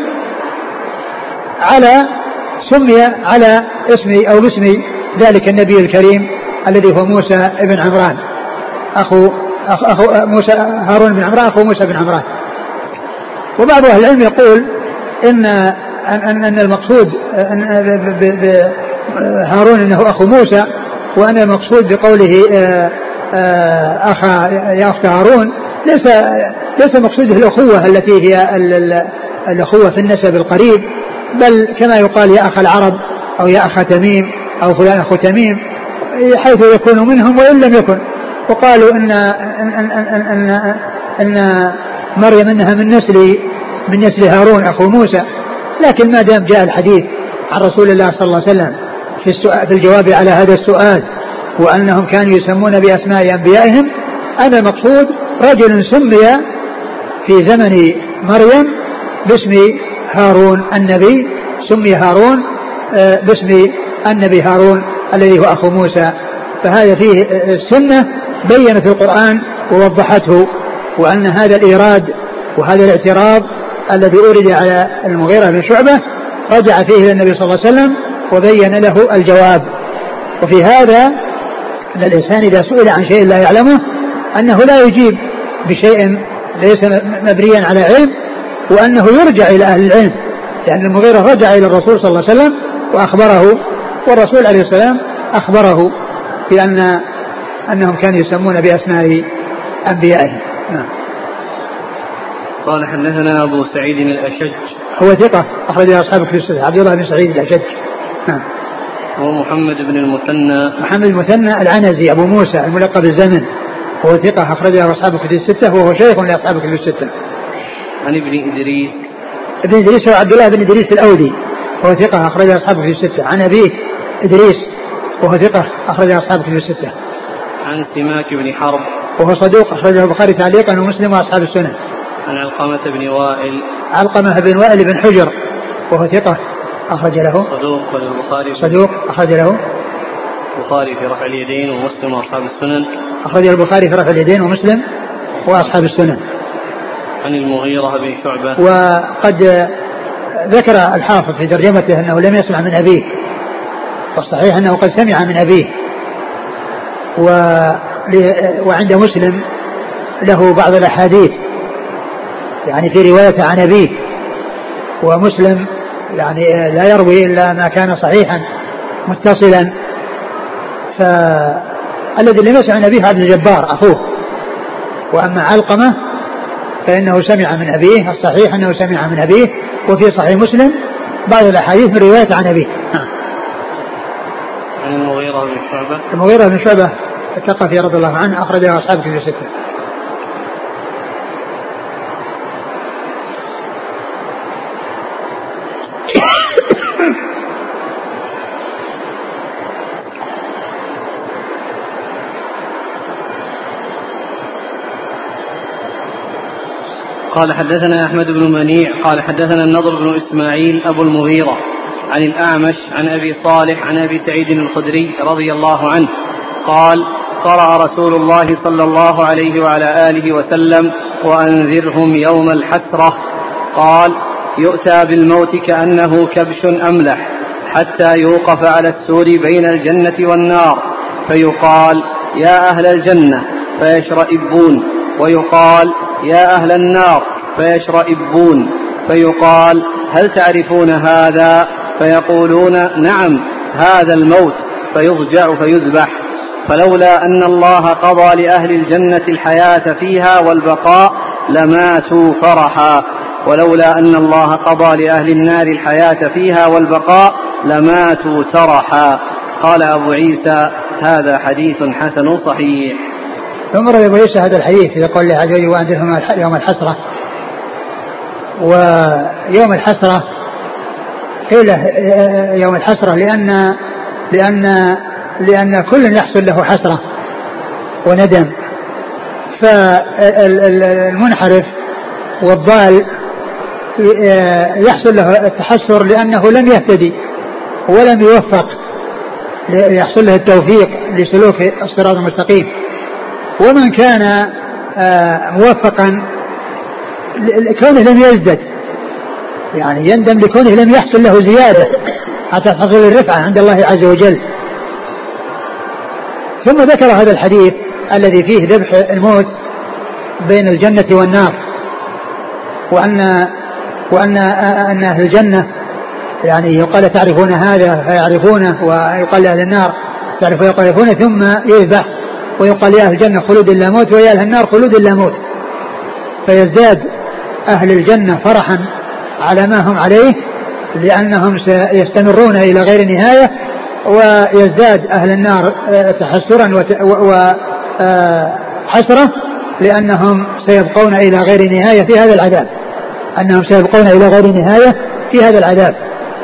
على سمي على اسم أو باسم ذلك النبي الكريم الذي هو موسى ابن عمران أخو, أخو موسى هارون بن عمران أخو موسى بن عمران. وبعض أهل العلم يقول إن, أن, أن المقصود هارون أنه أخو موسى، وأن المقصود بقوله أخا يا أخت هارون ليس ليس مقصوده الأخوة التي هي الأخوة في النسب القريب، بل كما يقال يا أخا العرب أو يا أخا تميم أو فلان أخو تميم، حيث يكون منهم وإن لم يكن. وقالوا إن, إن, إن, إن, إن, إن مريم إنها من نسل من نسل هارون أخو موسى، لكن ما دام جاء الحديث عن رسول الله صلى الله عليه وسلم في, السؤال في الجواب على هذا السؤال وأنهم كانوا يسمون بأسماء أنبيائهم، أنا المقصود رجل سمي في زمن مريم باسم هارون النبي، سمي هارون باسم النبي هارون الذي هو أخو موسى. فهذا فيه السنة بين في القرآن ووضحته، وأن هذا الإيراد وهذا الاعتراض الذي أورد على المغيرة بن شعبة رجع فيه إلى النبي صلى الله عليه وسلم وبين له الجواب. وفي هذا أن الإنسان إذا سئل عن شيء لا يعلمه أنه لا يجيب بشيء ليس مبنيا على علم، وأنه يرجع إلى أهل العلم، لأن المغيرة رجع إلى الرسول صلى الله عليه وسلم وأخبره، والرسول عليه السلام أخبره بأن أنهم كانوا يسمون بأسماء أنبيائهم. نعم. قال حدثنا أبو سعيد الأشج هو ثقة أخرج أصحاب كتب الستة، عبد الله بن سعيد الأشج. نعم. هو محمد بن المثنى محمد المثنى العنزي أبو موسى الملقب بالزمن، هو ثقة أخرجه أصحاب كتب الستة وهو شيخ لأصحاب كتب الستة. عن ابن إدريس ابن إدريس هو عبد الله بن إدريس الأودي، هو ثقة أخرجه أصحاب كتب الستة. عن أبيه إدريس وهو ثقة أخرجه أصحاب كتب الستة. عن سماك بن حرب وهو صدوق أخرجه البخاري تعليقا ومسلم وأصحاب السنن. عن علقمة بن وائل علقمة بن وائل بن حجر وهو ثقة أخرج له صدوق والبخاري صدوق أخرج له البخاري في رفع اليدين ومسلم وأصحاب السنن. أخرج البخاري في رفع اليدين ومسلم وأصحاب السنن. عن المغيرة بن شعبة. وقد ذكر الحافظ في ترجمته أنه لم يسمع من أبيه، والصحيح أنه قد سمع من أبيه، وعند مسلم له بعض الأحاديث يعني في رواية عن أبيه، ومسلم يعني لا يروي إلا ما كان صحيحا متصلا. فالذي لم يسمع من أبيه عبد الجبار أخوه، وأما علقمة فإنه سمع من أبيه، الصحيح أنه سمع من أبيه، وفي صحيح مسلم بعض الأحاديث من رواية عن أبيه. عن المغيرة بن شعبة. المغيرة بن شعبة الثقفي رضي الله عنه أخرجه أصحاب كتب الستة. قال حدثنا أحمد بن منيع قال حدثنا النضر بن إسماعيل أبو المغيرة عن الأعمش عن أبي صالح عن أبي سعيد الخدري رضي الله عنه قال قرأ رسول الله صلى الله عليه وعلى آله وسلم وأنذرهم يوم الحسرة. قال يؤتى بالموت كأنه كبش أملح حتى يوقف على السور بين الجنة والنار فيقال يا أهل الجنة فيشرئبون، ويقال يا أهل النار فيشرئبون، فيقال هل تعرفون هذا؟ فيقولون نعم هذا الموت، فيضجع فيذبح. فلولا أن الله قضى لأهل الجنة الحياة فيها والبقاء لماتوا فرحا، ولولا أن الله قضى لأهل النار الحياة فيها والبقاء لماتوا ترحا. قال أبو عيسى هذا حديث حسن صحيح. ثم روى أبو عيسى هذا الحديث يقول له عز وجل وأنذرهم يوم الحسرة. ويوم الحسرة قيل يوم الحسرة لأن لأن لأن كل يحصل له حسرة وندم، فالمنحرف والضال يحصل له التحسر لأنه لم يهتدي ولم يوفق، يحصل له التوفيق لسلوك الصراط المستقيم. ومن كان موفقا كونه لم يزدد، يعني يندم لكونه لم يحصل له زيادة حتى تحصل الرفعة عند الله عز وجل. ثم ذكر هذا الحديث الذي فيه ذبح الموت بين الجنة والنار، وأن وأن أن أهل الجنة يعني يقال تعرفون هذا فيعرفونه، ويقال لأهل النار تعرفون يعرفونه، ثم يذبح ويقال يا أهل الجنة خلود لا موت ويا أهل النار خلود لا موت، فيزداد أهل الجنة فرحا على ما هم عليه لأنهم سيستمرون إلى غير نهاية، ويزداد أهل النار تحسرا وحسرة لأنهم سيبقون إلى غير نهاية في هذا العذاب، أنهم سيبقون إلى غير نهاية في هذا العذاب.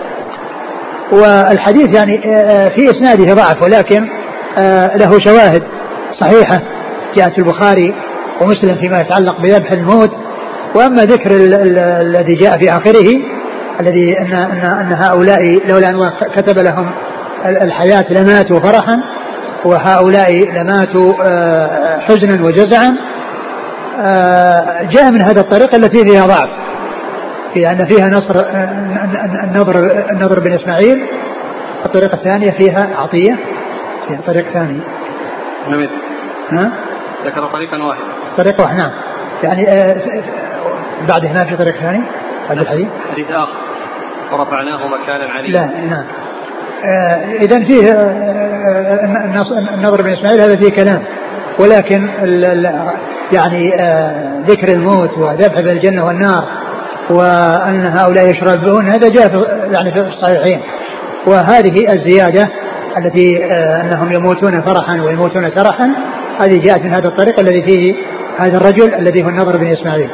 والحديث يعني في إسناده ضعف، ولكن له شواهد صحيحة جاءت في البخاري ومسلم فيما يتعلق بذبح الموت. وأما ذكر الذي جاء في آخره الذي أن, أن, أن هؤلاء لولا أن كتب لهم الحياة لماتوا فرحا وهؤلاء لماتوا حزنا وجزعا، جاء من هذا الطريق التي فيها ضعف، في أن فيها نصر النضر, النضر بن إسماعيل. الطريقة الثانية فيها عطية، فيها طريق ثاني نمت. ها؟ ذكر طريقا واحد طريق واحد نعم، يعني بعده ما في طريق ثاني بعد الحديث حديث آخر ورفعناه مكانا عليا. لا نعم. إذن فيه النضر بن إسماعيل هذا فيه كلام، ولكن يعني ذكر الموت وذبح بالجنة والنار وأن هؤلاء يشربون هذا جاء يعني في الصحيحين. وهذه الزيادة التي أنهم يموتون فرحا ويموتون ترحا هذه جاءت من هذا الطريق الذي فيه هذا الرجل الذي هو النضر بن إسماعيل.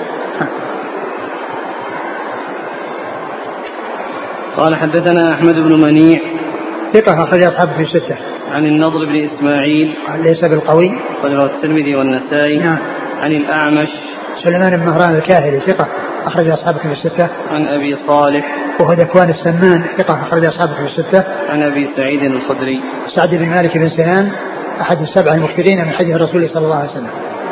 قال حدثنا أحمد بن منيع ثقة أخرج أصحابه في الستة. عن النضر بن إسماعيل ليس بالقوي أخرجه الترمذي والنسائي. نعم. عن الأعمش سليمان بن مهران الكاهلي ثقة أخرج أصحابه في الستة. عن أبي صالح وهو ذكوان السمان ثقة أخرج أصحابه في الستة. عن أبي سعيد الخدري سعد بن مالك بن سنان أحد السبع المكثرين من حديث الرسول صلى الله عليه وسلم.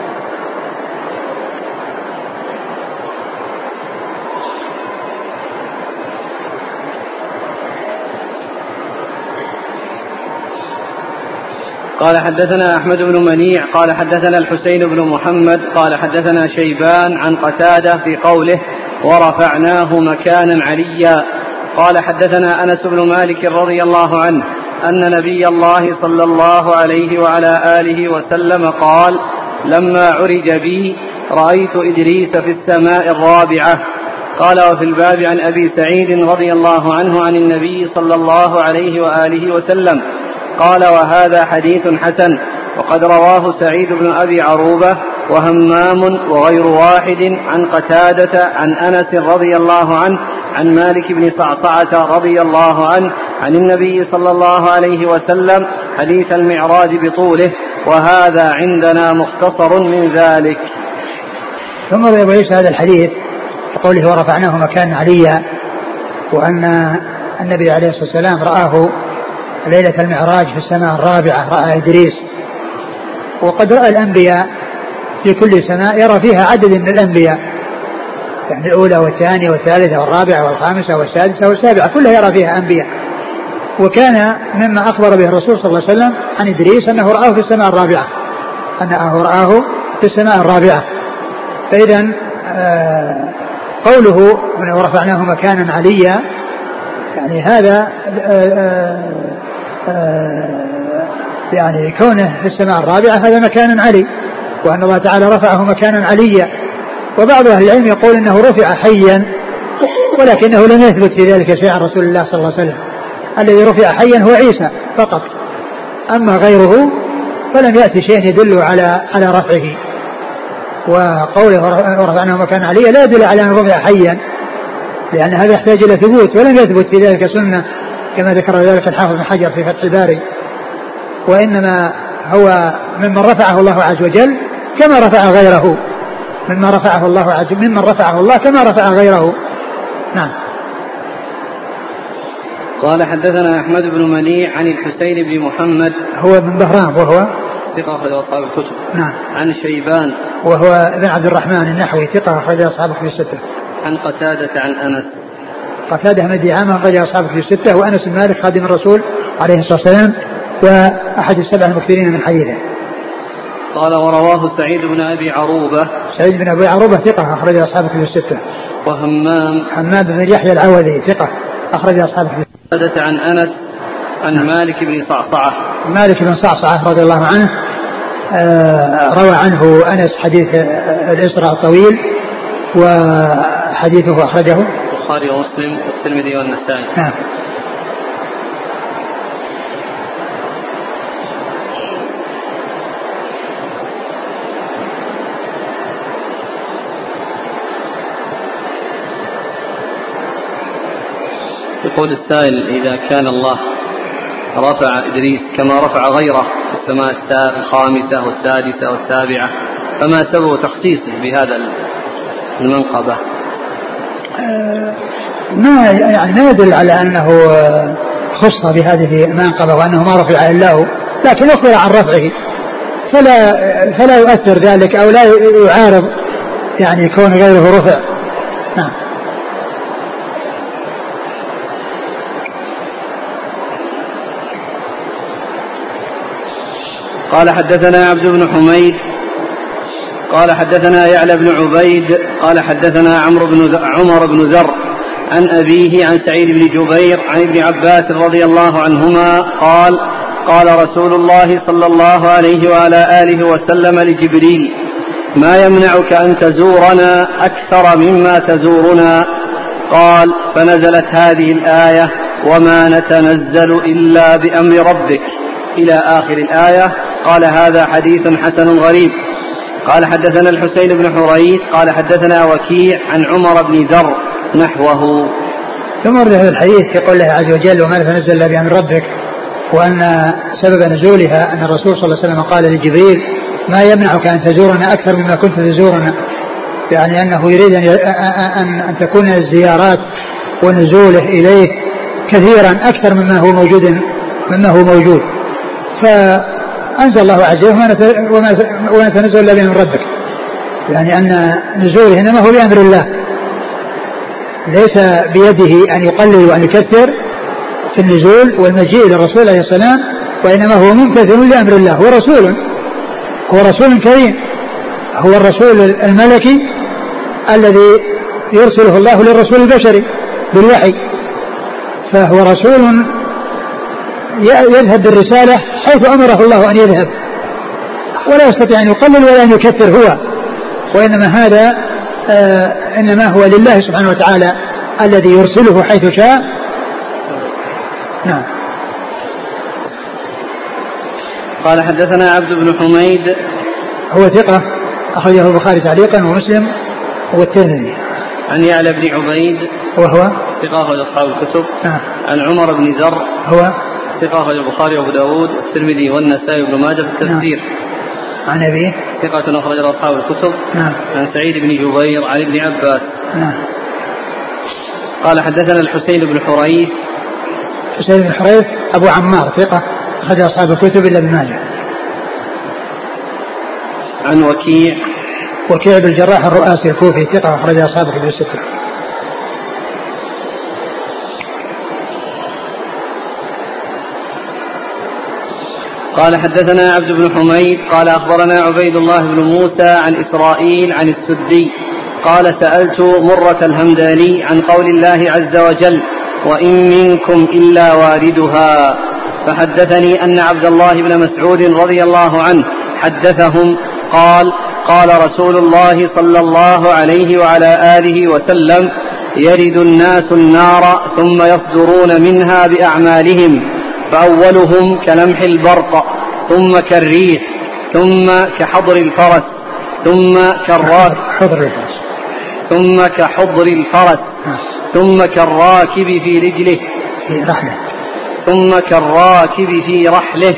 قال حدثنا أحمد بن منيع قال حدثنا الحسين بن محمد قال حدثنا شيبان عن قتادة في قوله ورفعناه مكانا عليا. قال حدثنا أنس بن مالك رضي الله عنه أن نبي الله صلى الله عليه وعلى آله وسلم قال لما عرج بي رأيت إدريس في السماء الرابعة. قال وفي الباب عن أبي سعيد رضي الله عنه عن النبي صلى الله عليه وآله وسلم قال وهذا حديث حسن. وقد رواه سعيد بن أبي عروبة وهمام وغير واحد عن قتادة عن أنس رضي الله عنه عن مالك بن صعصعة رضي الله عنه عن النبي صلى الله عليه وسلم حديث المعراج بطوله، وهذا عندنا مختصر من ذلك. ثم يبيش هذا الحديث بقوله ورفعناه مكان عليا، وأن النبي عليه الصلاة والسلام رآه ليلة المعراج في السماء الرابعة، رأى إدريس. وقد رأى الأنبياء في كل سماء يرى فيها عدد من الأنبياء، يعني الأولى والثانية والثالثة والرابعة والخامسة والسادسة والسابعة كلها يرى فيها أنبياء. وكان مما أخبر به الرسول صلى الله عليه وسلم عن إدريس أنه رآه في السماء الرابعة، أنه رآه في السماء الرابعة. فإذا آه قوله ورفعناه مكانا عليا يعني هذا آه آه يعني كونه في السماء الرابعة هذا مكان علي، وأن الله تعالى رفعه مكانا عليا، وبعض أهل العلم يقول إنه رفع حيا ولكنه لم يثبت في ذلك شيء عن رسول الله صلى الله عليه وسلم. الذي رفع حيا هو عيسى فقط، أما غيره فلم يأتي شيء يدل على على رفعه. وقوله ورفعناه مكانا عليا لا يدل على أن رفع حيا، لأن هذا يحتاج إلى ثبوت، ولم يثبت في ذلك سنة كما ذكر ذلك الحافظ بن حجر في فتح الباري. وإنما هو ممن رفعه الله عز وجل كما رفع غيره، مما رفعه الله عز وجل ممن رفعه الله كما رفع غيره. نعم. قال حدثنا أحمد بن منيع عن الحسين بن محمد هو من بهرام وهو ثقة أخرج أصحاب الكتب. نعم. عن شيبان وهو ابن عبد الرحمن النحوي ثقة أخرج أصحاب الكتب الستة. عن قتادة عن أنس قتادة بن دعامة أخرج أصحاب الكتب الستة، وأنس بن مالك خادم الرسول عليه الصلاة والسلام وأحد السبع المكثرين من حديثه. قال ورواه سعيد بن أبي عروبة سعيد بن أبي عروبة ثقة أخرج أصحاب الكتب الستة. وهمام حماد بن يحيى العوذي ثقة أخرج أصحاب الكتب. قتادة عن أنس عن مالك بن صعصعة مالك بن صعصعة رضي الله عنه آه روى عنه أنس حديث الإسراء الطويل، وحديثه أخرجه البخاري ومسلم والترمذي والنسائي. نعم. يقول السائل إذا كان الله رفع إدريس كما رفع غيره في السماء الخامسة والسادسة والسابعة، فما سبب تخصيصه بهذا المنقبة؟ آه ما يعني ما يدل على أنه خص بهذه المنقبة وأنه ما رفع إلا هو، لكن أخبر عن رفعه فلا فلا يؤثر ذلك أو لا يعارض يعني كون غيره رفع. نعم. قال حدثنا عبد بن حميد قال حدثنا يعلى بن عبيد قال حدثنا عمرو بن عمر بن ذر عن أبيه عن سعيد بن جبير عن ابن عباس رضي الله عنهما قال قال رسول الله صلى الله عليه وعلى آله وسلم لجبريل ما يمنعك أن تزورنا أكثر مما تزورنا؟ قال فنزلت هذه الآية وما نتنزل إلا بأمر ربك إلى آخر الآية. قال هذا حديث حسن غريب. قال حدثنا الحسين بن حريث قال حدثنا وكيع عن عمر بن ذر نحوه. ثم ورد هذا الحديث في قول الله عز وجل وما نتنزل إلا بأمر ربك، وأن سبب نزولها أن الرسول صلى الله عليه وسلم قال لجبريل ما يمنعك أن تزورنا أكثر مما كنت تزورنا، يعني أنه يريد أن, أن, أن تكون الزيارات ونزوله إليه كثيرا أكثر مما هو موجود مما هو موجود فأنزل الله عز وجل وما نتنزل إلا بأمر ربك، يعني أن نزوله إنما هو بأمر الله، ليس بيده أن يقلل وأن يكثر في النزول والمجيء للرسول عليه السلام، وإنما هو ممتثل لأمر الله. هو رسول هو رسول كريم، هو الرسول الملكي الذي يرسله الله للرسول البشري بالوحي، فهو رسول يذهب بالرسالة حيث أمره الله أن يذهب، ولا يستطيع أن يقلل ولا أن يكثر هو، وإنما هذا آه إنما هو لله سبحانه وتعالى الذي يرسله حيث شاء. نعم. قال حدثنا عبد بن حميد هو ثقة أخرجه البخاري تعليقا ومسلم والترمذي. عن يعلى بن عبيد وهو ثقة أخرج أصحاب الكتب. نعم. عن عمر بن ذر هو ثقة أخرج البخاري وأبو داود والترمذي والنسائي وابن ماجه في التفسير. نعم. عن أبيه ثقة أخرج أصحاب الكتب. نعم. عن سعيد بن جبير عن ابن عباس. نعم. قال حدثنا الحسين بن حريث حسين بن حريث أبو عمار ثقة أخرج أصحاب الكتب إلا ابن ماجه. عن وكيع وكيع بن الجراح الرؤاسي الكوفي ثقة أخرج أصحاب الكتب الستة. قال حدثنا عبد بن حميد قال أخبرنا عبيد الله بن موسى عن إسرائيل عن السدي قال سألت مرة الهمداني عن قول الله عز وجل وإن منكم إلا واردها، فحدثني أن عبد الله بن مسعود رضي الله عنه حدثهم قال قال رسول الله صلى الله عليه وعلى آله وسلم: يرد الناس النار ثم يصدرون منها بأعمالهم، فأولهم كلمح البرق، ثم كالريح، ثم كحضر الفرس، ثم كالراكب ثم كحضر الفرس ثم كالراكب في رجله في رحله ثم كالراكب في رحله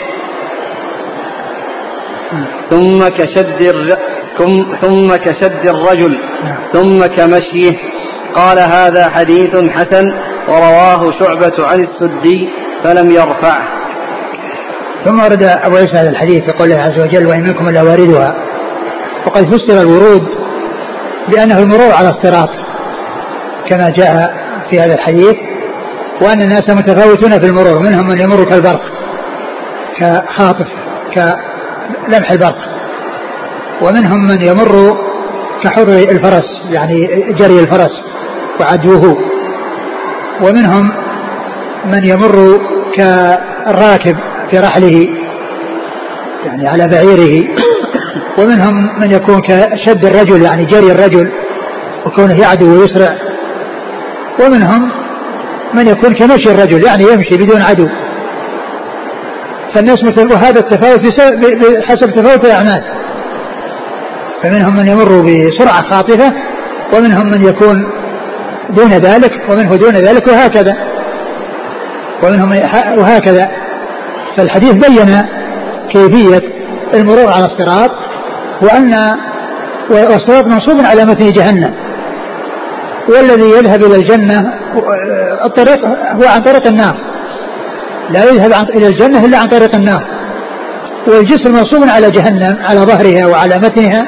ثم كشد الر... ثم كشد الرجل ثم كمشيه. قال: هذا حديث حسن، ورواه شعبة عن السدي فلم يرفعه. ثم ورد أبو عيسى هذا الحديث يقول الله عز وجل: وإن منكم إلا واردها. وقد فسر الورود بأنه المرور على الصراط كما جاء في هذا الحديث، وأن الناس متفاوتون في المرور، منهم من يمر كالبرق كخاطف كلمح البرق، ومنهم من يمر كحر الفرس يعني جري الفرس وعدوه، ومنهم من يمر كالراكب في رحله يعني على بعيره، ومنهم من يكون كشد الرجل يعني جري الرجل وكونه يعدو ويسرع، ومنهم من يكون كمشي الرجل يعني يمشي بدون عدو. فالناس مثل وهذا التفاوت بحسب تفاوت الأعمال، فمنهم من يمر بسرعة خاطفة، ومنهم من يكون دون ذلك، ومنه دون ذلك، وهكذا ومنهم وهكذا. فالحديث بين كيفية المرور على الصراط، وأن والصراط منصوب على متن جهنم، والذي يذهب إلى الجنة الطريق هو عن طريق النار، لا يذهب إلى الجنة إلا عن طريق النار، والجسر منصوب على جهنم على ظهرها وعلى متنها،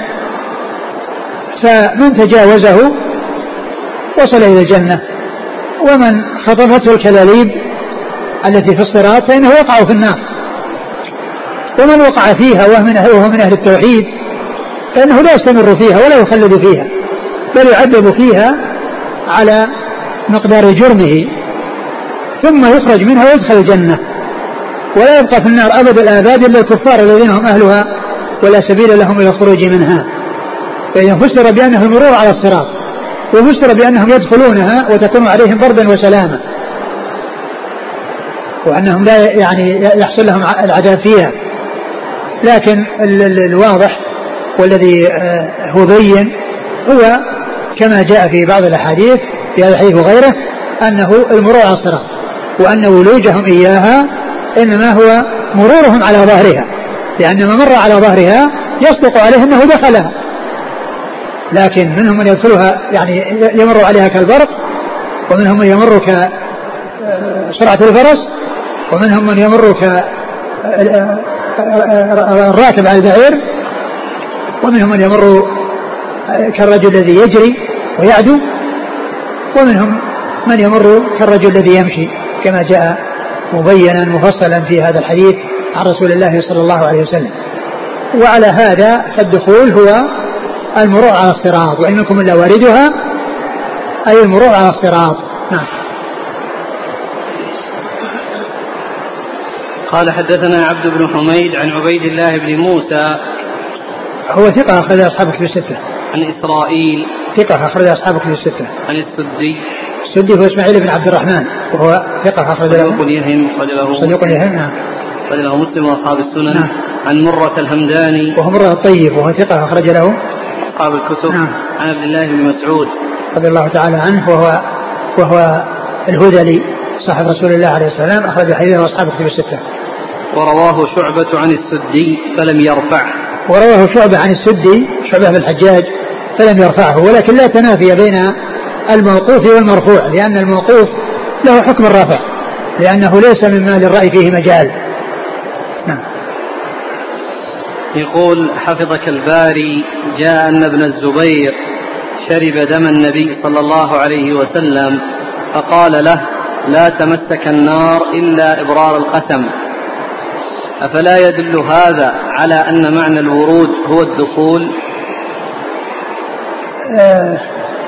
فمن تجاوزه وصل إلى الجنة، ومن خطفته الكلاليب التي في الصراط فإنه يقع في النار، ومن وقع فيها وهو من أهل التوحيد فإنه لا يستمر فيها ولا يخلد فيها، بل يعذب فيها على مقدار جرمه، ثم يخرج منها ويدخل الجنة، ولا يبقى في النار أبد الآباد إلا الكفار الذين هم أهلها ولا سبيل لهم إلى الخروج منها. فإذا فسر بأنه المرور على الصراط، وفسر بأنهم يدخلونها وتكون عليهم بردا وسلاما، وأنهم لا يعني يحصل لهم العذاب فيها. لكن الواضح والذي هو بين هو كما جاء في بعض الأحاديث في هذا الحديث وغيره، أنه المرور على الصراط، وأن ولوجهم إياها إنما هو مرورهم على ظهرها، لأن من مر على ظهرها يصدق عليه أنه دخلها، لكن منهم من يدخلها يعني يمر عليها كالبرق، ومنهم من يمر كسرعة الفرس، ومنهم من يمر كالراكب على البعير، ومنهم من يمر كالرجل الذي يجري ويعدو، ومنهم من يمر كالرجل الذي يمشي، كما جاء مبينا مفصلا في هذا الحديث عن رسول الله صلى الله عليه وسلم. وعلى هذا فالدخول هو المرور على الصراط، وإن منكم إلا واردها أي المرور على الصراط. نعم. قال: حدثنا عبد بن حميد عن عبيد الله بن موسى، هو ثقة أخرج أصحاب كتب الستة. عن إسرائيل، ثقة أخرج أصحاب كتب الستة. عن السدي، السدي هو إسماعيل بن عبد الرحمن، وهو ثقة أخرج له صدوق يهم صدوق يهم نعم أخرج له مسلم وأصحاب السنن. نعم. عن مرة الهمداني، وهو مرة الطيب، وهو ثقة أخرج له أصحاب الكتب. نعم. عن عبد الله بن مسعود رضي الله تعالى عنه، وهو وهو الهذلي صاحب رسول الله عليه السلام، أخرج حديثه أصحاب كتب الستة. ورواه شعبة عن السدي فلم يرفعه. ورواه شعبة عن السدي، شعبة بن الحجاج، فلم يرفعه، ولكن لا تنافي بين الموقوف والمرفوع، لأن الموقوف له حكم الرفع، لأنه ليس مما للرأي فيه مجال. نعم. يقول: حفظك الباري، جاء أن ابن الزبير شرب دم النبي صلى الله عليه وسلم فقال له: لا تمسك النار إلا إبرار القسم، أفلا يدل هذا على أن معنى الورود هو الدخول؟ أه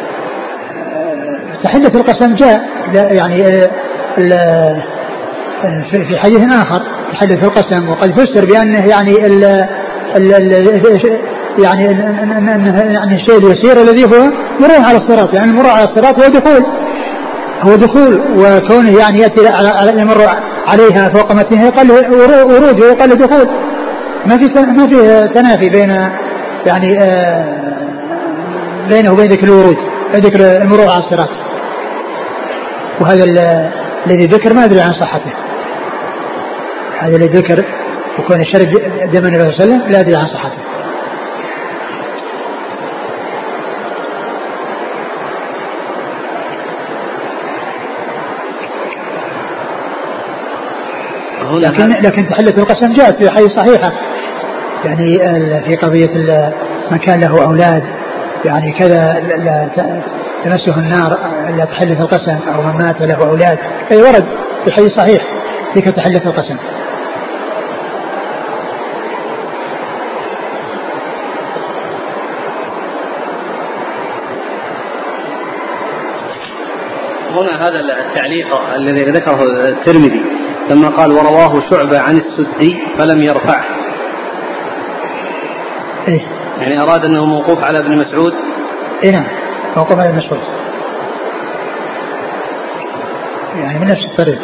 تحلة القسم جاء يعني أه في حديث آخر تحلة القسم، وقد فسر بأنه يعني ال ال ال يعني يعني الشيء اليسير الذي هو مرور على الصراط، يعني المرور على الصراط هو دخول هو دخول وكونه يعني يأتي على يمر عليها فوق متنها يقل ورود ويقل دخول، ما في ما في تنافي بين يعني آه بينه وبين ذكر الورود ذكر المرور على الصراط. وهذا الذي ذكر ما أدري عن صحته، هذا الذي ذكر وكون شرب دم النبي صلى الله عليه وسلم لا أدري عن صحته. لكن لكن تحلة القسم جاءت في حديث صحيحة، يعني في قضية من كان له أولاد يعني كذا لا تمسه النار لا تحلة القسم، أو من مات له أولاد، أي ورد في الحديث صحيح فيك تحلة القسم. هنا هذا التعليق الذي ذكره الترمذي لما قال ورواه شعبة عن السدي فلم يرفعه، إيه؟ يعني أراد أنه موقوف على ابن مسعود. إيه نعم موقوف على ابن مسعود، يعني من نفس الطريق.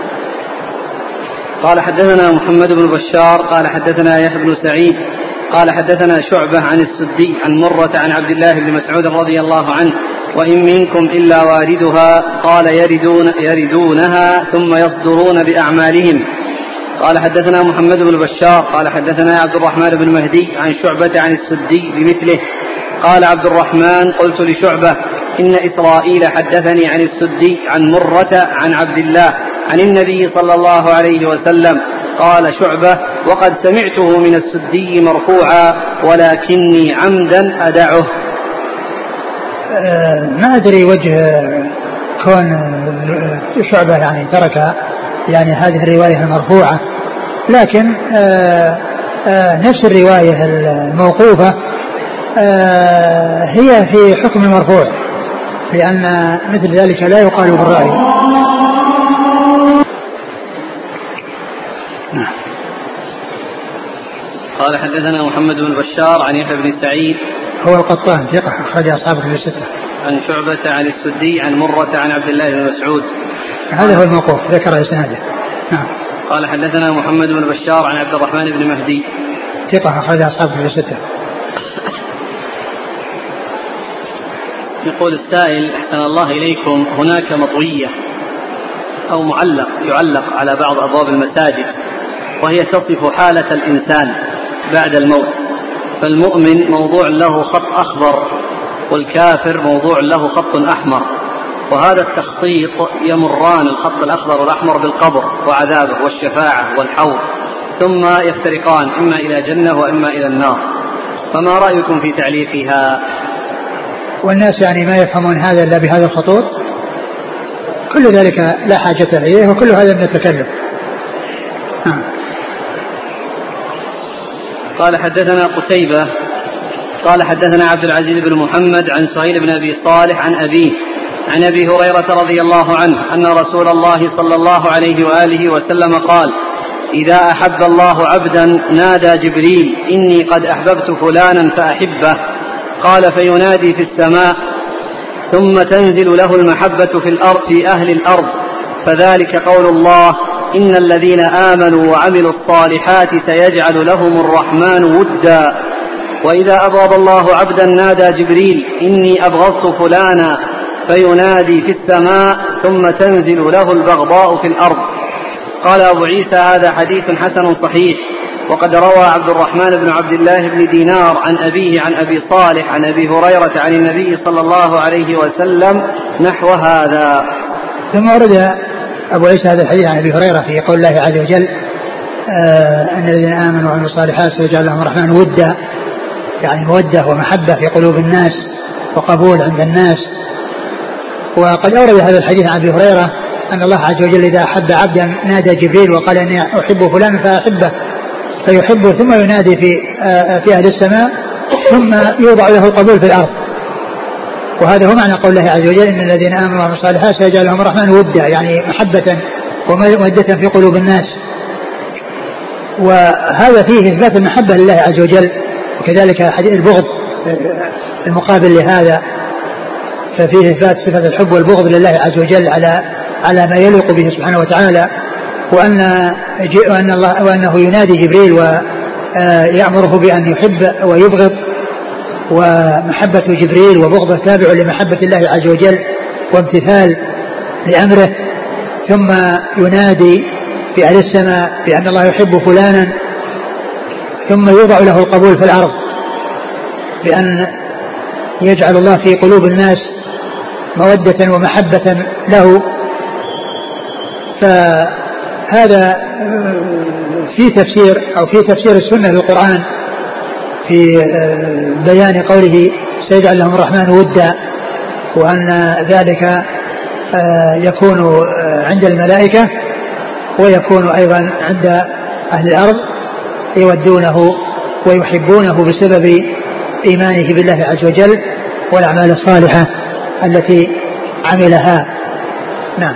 قال حدثنا محمد بن بشار قال حدثنا يحيى بن سعيد قال حدثنا شعبة عن السدي عن مرة عن عبد الله بن مسعود رضي الله عنه وإن منكم إلا واردها قال يردون يردونها ثم يصدرون بأعمالهم. قال حدثنا محمد بن بشار قال حدثنا عبد الرحمن بن مهدي عن شعبة عن السدي بمثله. قال عبد الرحمن قلت لشعبة إن إسرائيل حدثني عن السدي عن مرة عن عبد الله عن النبي صلى الله عليه وسلم. قال شعبة وقد سمعته من السدي مرفوعا ولكني عمدا أدعه. ما أدري وجه كون شعبة يعني ترك يعني هذه الرواية المرفوعة، لكن آآ آآ نفس الرواية الموقوفة هي في حكم المرفوع، لأن مثل ذلك لا يقال بالرأي. قال حدثنا محمد بن بشار عن يحيى بن سعيد هو القطان ثقة أخرج أصحابه في الستة. عن شعبة عن السدي عن مرة عن عبد الله بن مسعود. هذا هو الموقوف ذكر إسناده. نعم. قال حدثنا محمد بن بشار عن عبد الرحمن بن مهدي ثقة أخرج أصحابه في الستة. يقول السائل أحسن الله إليكم هناك مطوية أو معلق يعلق على بعض أبواب المساجد وهي تصف حالة الإنسان بعد الموت، فالمؤمن موضوع له خط أخضر والكافر موضوع له خط أحمر، وهذا التخطيط يمران الخط الأخضر والأحمر بالقبر وعذابه والشفاعة والحوض ثم يفترقان إما إلى جنة وإما إلى النار، فما رأيكم في تعليقها؟ والناس يعني ما يفهمون هذا إلا بهذا الخطوط، كل ذلك لا حاجة إليه وكل هذا من التكلف. قال حدثنا قتيبة قال حدثنا عبد العزيز بن محمد عن سهيل بن أبي صالح عن أبيه عن أبي هريرة رضي الله عنه أن رسول الله صلى الله عليه وآله وسلم قال إذا أحب الله عبدا نادى جبريل إني قد أحببت فلانا فأحبه، قال فينادي في السماء ثم تنزل له المحبة في الأرض في أهل الأرض، فذلك قول الله إن الذين آمنوا وعملوا الصالحات سيجعل لهم الرحمن ودا. وإذا أبغض الله عبدا نادى جبريل إني أبغضت فلانا، فينادي في السماء ثم تنزل له البغضاء في الأرض. قال أبو عيسى هذا حديث حسن صحيح. وقد روى عبد الرحمن بن عبد الله بن دينار عن أبيه عن أبي صالح عن أبي هريرة عن النبي صلى الله عليه وسلم نحو هذا. ثم ورد أبو عيسى هذا الحديث عن أبي هريرة في قول الله عز وجل آه أن الذين آمنوا وعملوا الصالحات سيجعل لهم الرحمن ودا، يعني مودة ومحبة في قلوب الناس وقبول عند الناس. وقد أورد هذا الحديث عن أبي هريرة أن الله عز وجل إذا أحب عبدا نادى جبريل وقال إني أحب فلانا فأحبه، فيحبه ثم ينادي في آه في أهل السماء ثم يوضع له القبول في الأرض. وهذا هو معنى قول الله عز وجل إن الذين آمنوا وعملوا الصالحات سيجعل لهم الرحمن ودا، يعني محبة ومودة في قلوب الناس. وهذا فيه إثبات المحبة لله عز وجل وكذلك حديث البغض المقابل لهذا، ففيه إثبات صفة الحب والبغض لله عز وجل على على ما يليق به سبحانه وتعالى، وأن وأن الله وأنه ينادي جبريل ويأمره بأن يحب ويبغض، ومحبة جبريل وبغضه تابع لمحبة الله عز وجل وامتثال لأمره، ثم ينادي في أهل السماء بأن الله يحب فلانا، ثم يوضع له القبول في الأرض بأن يجعل الله في قلوب الناس مودة ومحبة له. فهذا في تفسير أو في تفسير السنة للقرآن في بيان قوله سيجعل لهم الرحمن ودا، وأن ذلك يكون عند الملائكة ويكون أيضا عند أهل الأرض، يودونه ويحبونه بسبب إيمانه بالله عز وجل والأعمال الصالحة التي عملها. نعم.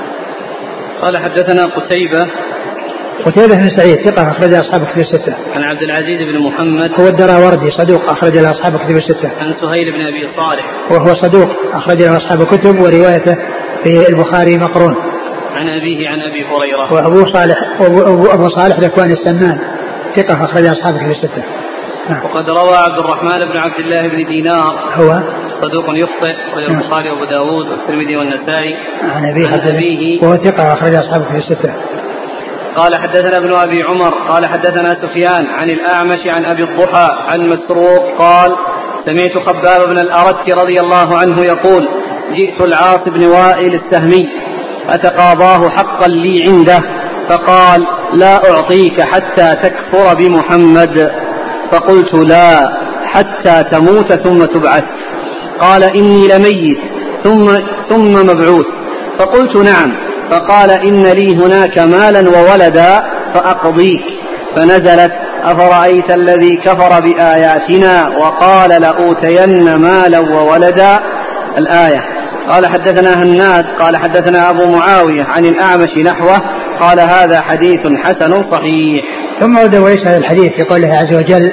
قال حدثنا قتيبة قتيبة بن سعيد ثقة أخرج أصحاب الكتب الستة. عن عبد العزيز بن محمد هو الدراوردي صدوق أخرج له أصحاب الكتب الستة. عن سهيل بن أبي صالح وهو صدوق أخرج له أصحاب الكتب، وروايته في البخاري مقرون. عن أبيه عن أبي هريرة. وأبو صالح وأبو أبو صالح ذكوان السمان ثقة أخرج أصحاب الكتب الستة. نعم. وقد روى عبد الرحمن بن عبد الله بن دينار هو صدوق يخطئ أخرج البخاري وأبو داود والترمذي والنسائي عن أبيه وهو ثقة أخرج أصحاب الكتب الستة. قال حدثنا ابن أبي عمر قال حدثنا سفيان عن الأعمش عن أبي الضحى عن مسروق قال سمعت خباب بن الأرت رضي الله عنه يقول جئت العاص بن وائل السهمي أتقاضاه حقا لي عنده، فقال لا أعطيك حتى تكفر بمحمد، فقلت لا حتى تموت ثم تبعث. قال إني لميت ثم, ثم مبعوث، فقلت نعم، فقال إن لي هناك مالا وولدا فأقضيك، فنزلت أفرأيت الذي كفر بآياتنا وقال لأوتين مالا وولدا الآية. قال حدثنا هناد قال حدثنا أبو معاوية عن الأعمش نحوه قال هذا حديث حسن صحيح. ثم ورد هذا الحديث في قوله عز وجل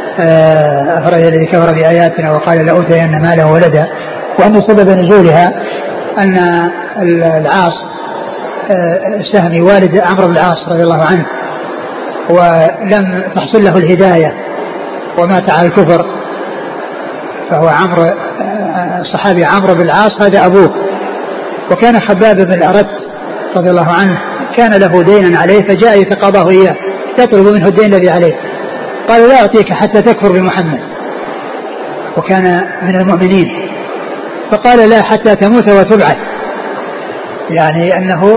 أفرأيت الذي كفر بآياتنا وقال لأوتين مالا وولدا، وأن سبب نزولها أن العاص السهمي والد عمرو بن العاص رضي الله عنه ولم تحصل له الهداية ومات على الكفر، فهو عمرو الصحابي عمرو بن العاص هذا أبوه، وكان خباب بن الأرت رضي الله عنه كان له دينا عليه فجاء يتقاضاه إياه يطلب منه الدين الذي عليه، قال لا أعطيك حتى تكفر بمحمد، وكان من المؤمنين، فقال لا حتى تموت وتبعث، يعني أنه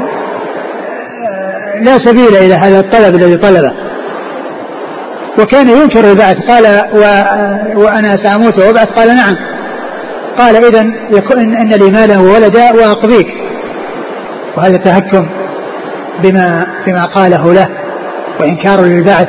لا سبيل إلى هذا الطلب الذي طلبه، وكان ينكر البعث. قال و... وأنا سأموت وأبعث؟ قال نعم. قال إذن يكون إن لي مالا وولدا وأقضيك، وهذا تهكم بما, بما قاله له وإنكار للبعث.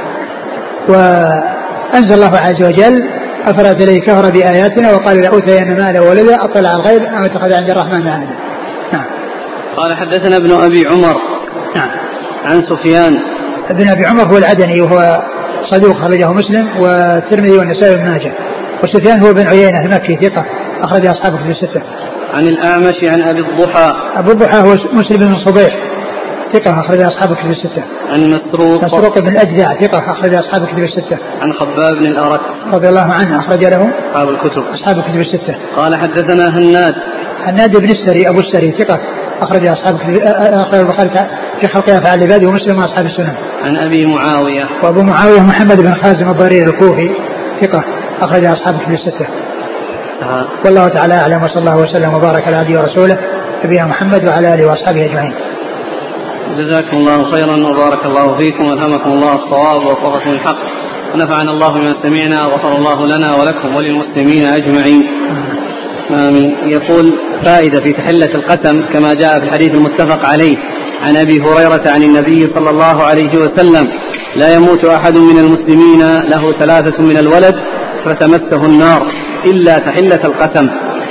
وأنزل الله عز وجل أفرأيت الذي كفر بآياتنا وقال لأوتين مالا وولدا أطلع على الغيب أم اتخذ عند الرحمن عهدا. نعم. قال حدثنا ابن أبي عمر نعم. عن سفيان. ابن أبي عمر هو العدني وهو صدوق خرجه مسلم والترمذي والنسائي وابن ماجه. وسفيان هو بن عيينة المكي ثقة أخرج أصحابه في الستة. عن الأعمش عن أبي الضحى. أبو الضحى هو مسلم بن صبيح ثقة أخرج أصحابه في الستة. عن مسروق. مسروق بن الأجدع ثقة أخرج أصحابه في الستة. عن خباب بن الأرت رضي الله عنه أخرج له أصحاب الكتب. أصحاب الكتب الستة. قال حدثنا هناد. هناد بن السري أبو السري ثقة أخرج أصحاب أخرج البخاري في خلق أفعال العباد ومسلم وأصحاب السنن. عن أبي معاوية. وأبو معاوية محمد بن خازم الضرير الكوفي ثقة أخرج أصحاب الكتب الستة. آه. والله تعالى أعلم، وصلى الله وسلم وبارك على عبده ورسوله نبينا محمد وعلى آله وأصحابه أجمعين. جزاكم الله خيرا وبارك الله فيكم والهمكم الله الصواب ووفقكم الحق، ونفعنا الله بما سمعنا وغفر الله لنا ولكم وللمسلمين أجمعين. آمين. يقول فائدة في تحلة القسم كما جاء في الحديث المتفق عليه عن أبي هريرة عن النبي صلى الله عليه وسلم: لا يموت أحد من المسلمين له ثلاثة من الولد فتمسه النار إلا تحلة القسم.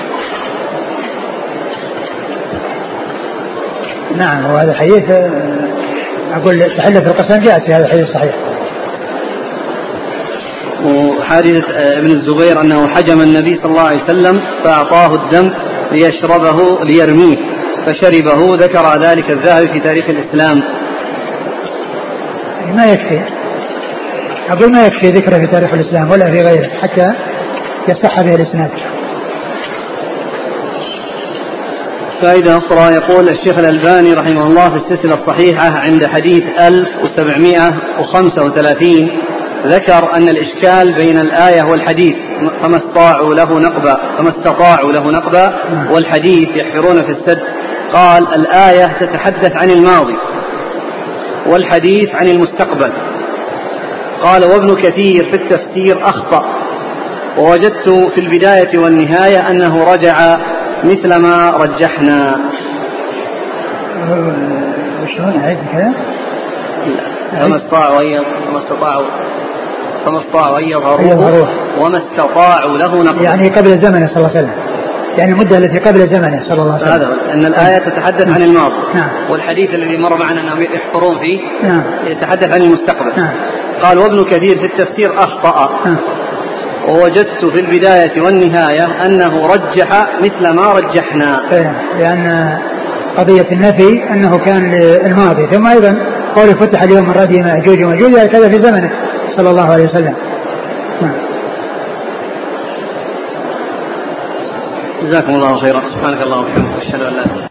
نعم. وهذا الحديث أقول تحلة القسم جاءت في هذا الحديث صحيح. وحادثة ابن الزبير أنه حجم النبي صلى الله عليه وسلم فأعطاه الدم ليشربه ليرميه فشربه، ذكر ذلك الذهبي في تاريخ الإسلام. ما يكفي، أقول ما يكفي ذكره في تاريخ الإسلام ولا في غيره حتى يصح به الإسناد. فائدة أخرى، يقول الشيخ الألباني رحمه الله في السلسلة الصحيحة عند حديث ألف وسبعمائة وخمسة وثلاثين ذكر أن الإشكال بين الآية والحديث فما استطاعوا له نقبا فما استطاعوا له نقبا والحديث يحفرون في السد. قال الآية تتحدث عن الماضي والحديث عن المستقبل. قال وابن كثير في التفسير أخطأ، ووجدت في البداية والنهاية أنه رجع مثل ما رجحنا. وشلون أعيد كذا؟ فما استطاعوا أن فما استطاعوا فما استطاعوا أن يظهروه وما استطاعوا له نقبا، يعني قبل زمنه صلى الله عليه وسلم، يعني المدة التي قبل زمنه صلى الله عليه وسلم. هذا أن الآية تتحدث عن الماضي. نعم. والحديث الذي مر معنا أنهم يحفرون فيه نعم. يتحدث عن المستقبل. نعم. قال وابن كثير في التفسير أخطأ. نعم. ووجدت في البداية والنهاية أنه رجح مثل ما رجحنا، لأن قضية النفي أنه كان الماضي، ثم أيضا قوله فتح اليوم من ردي مأجوج ومأجوج كذا في زمنه صلى الله عليه وسلم. جزاكم الله خيرا. سبحانك اللهم وبحمدك أشهد أن لا إله إلا أنت.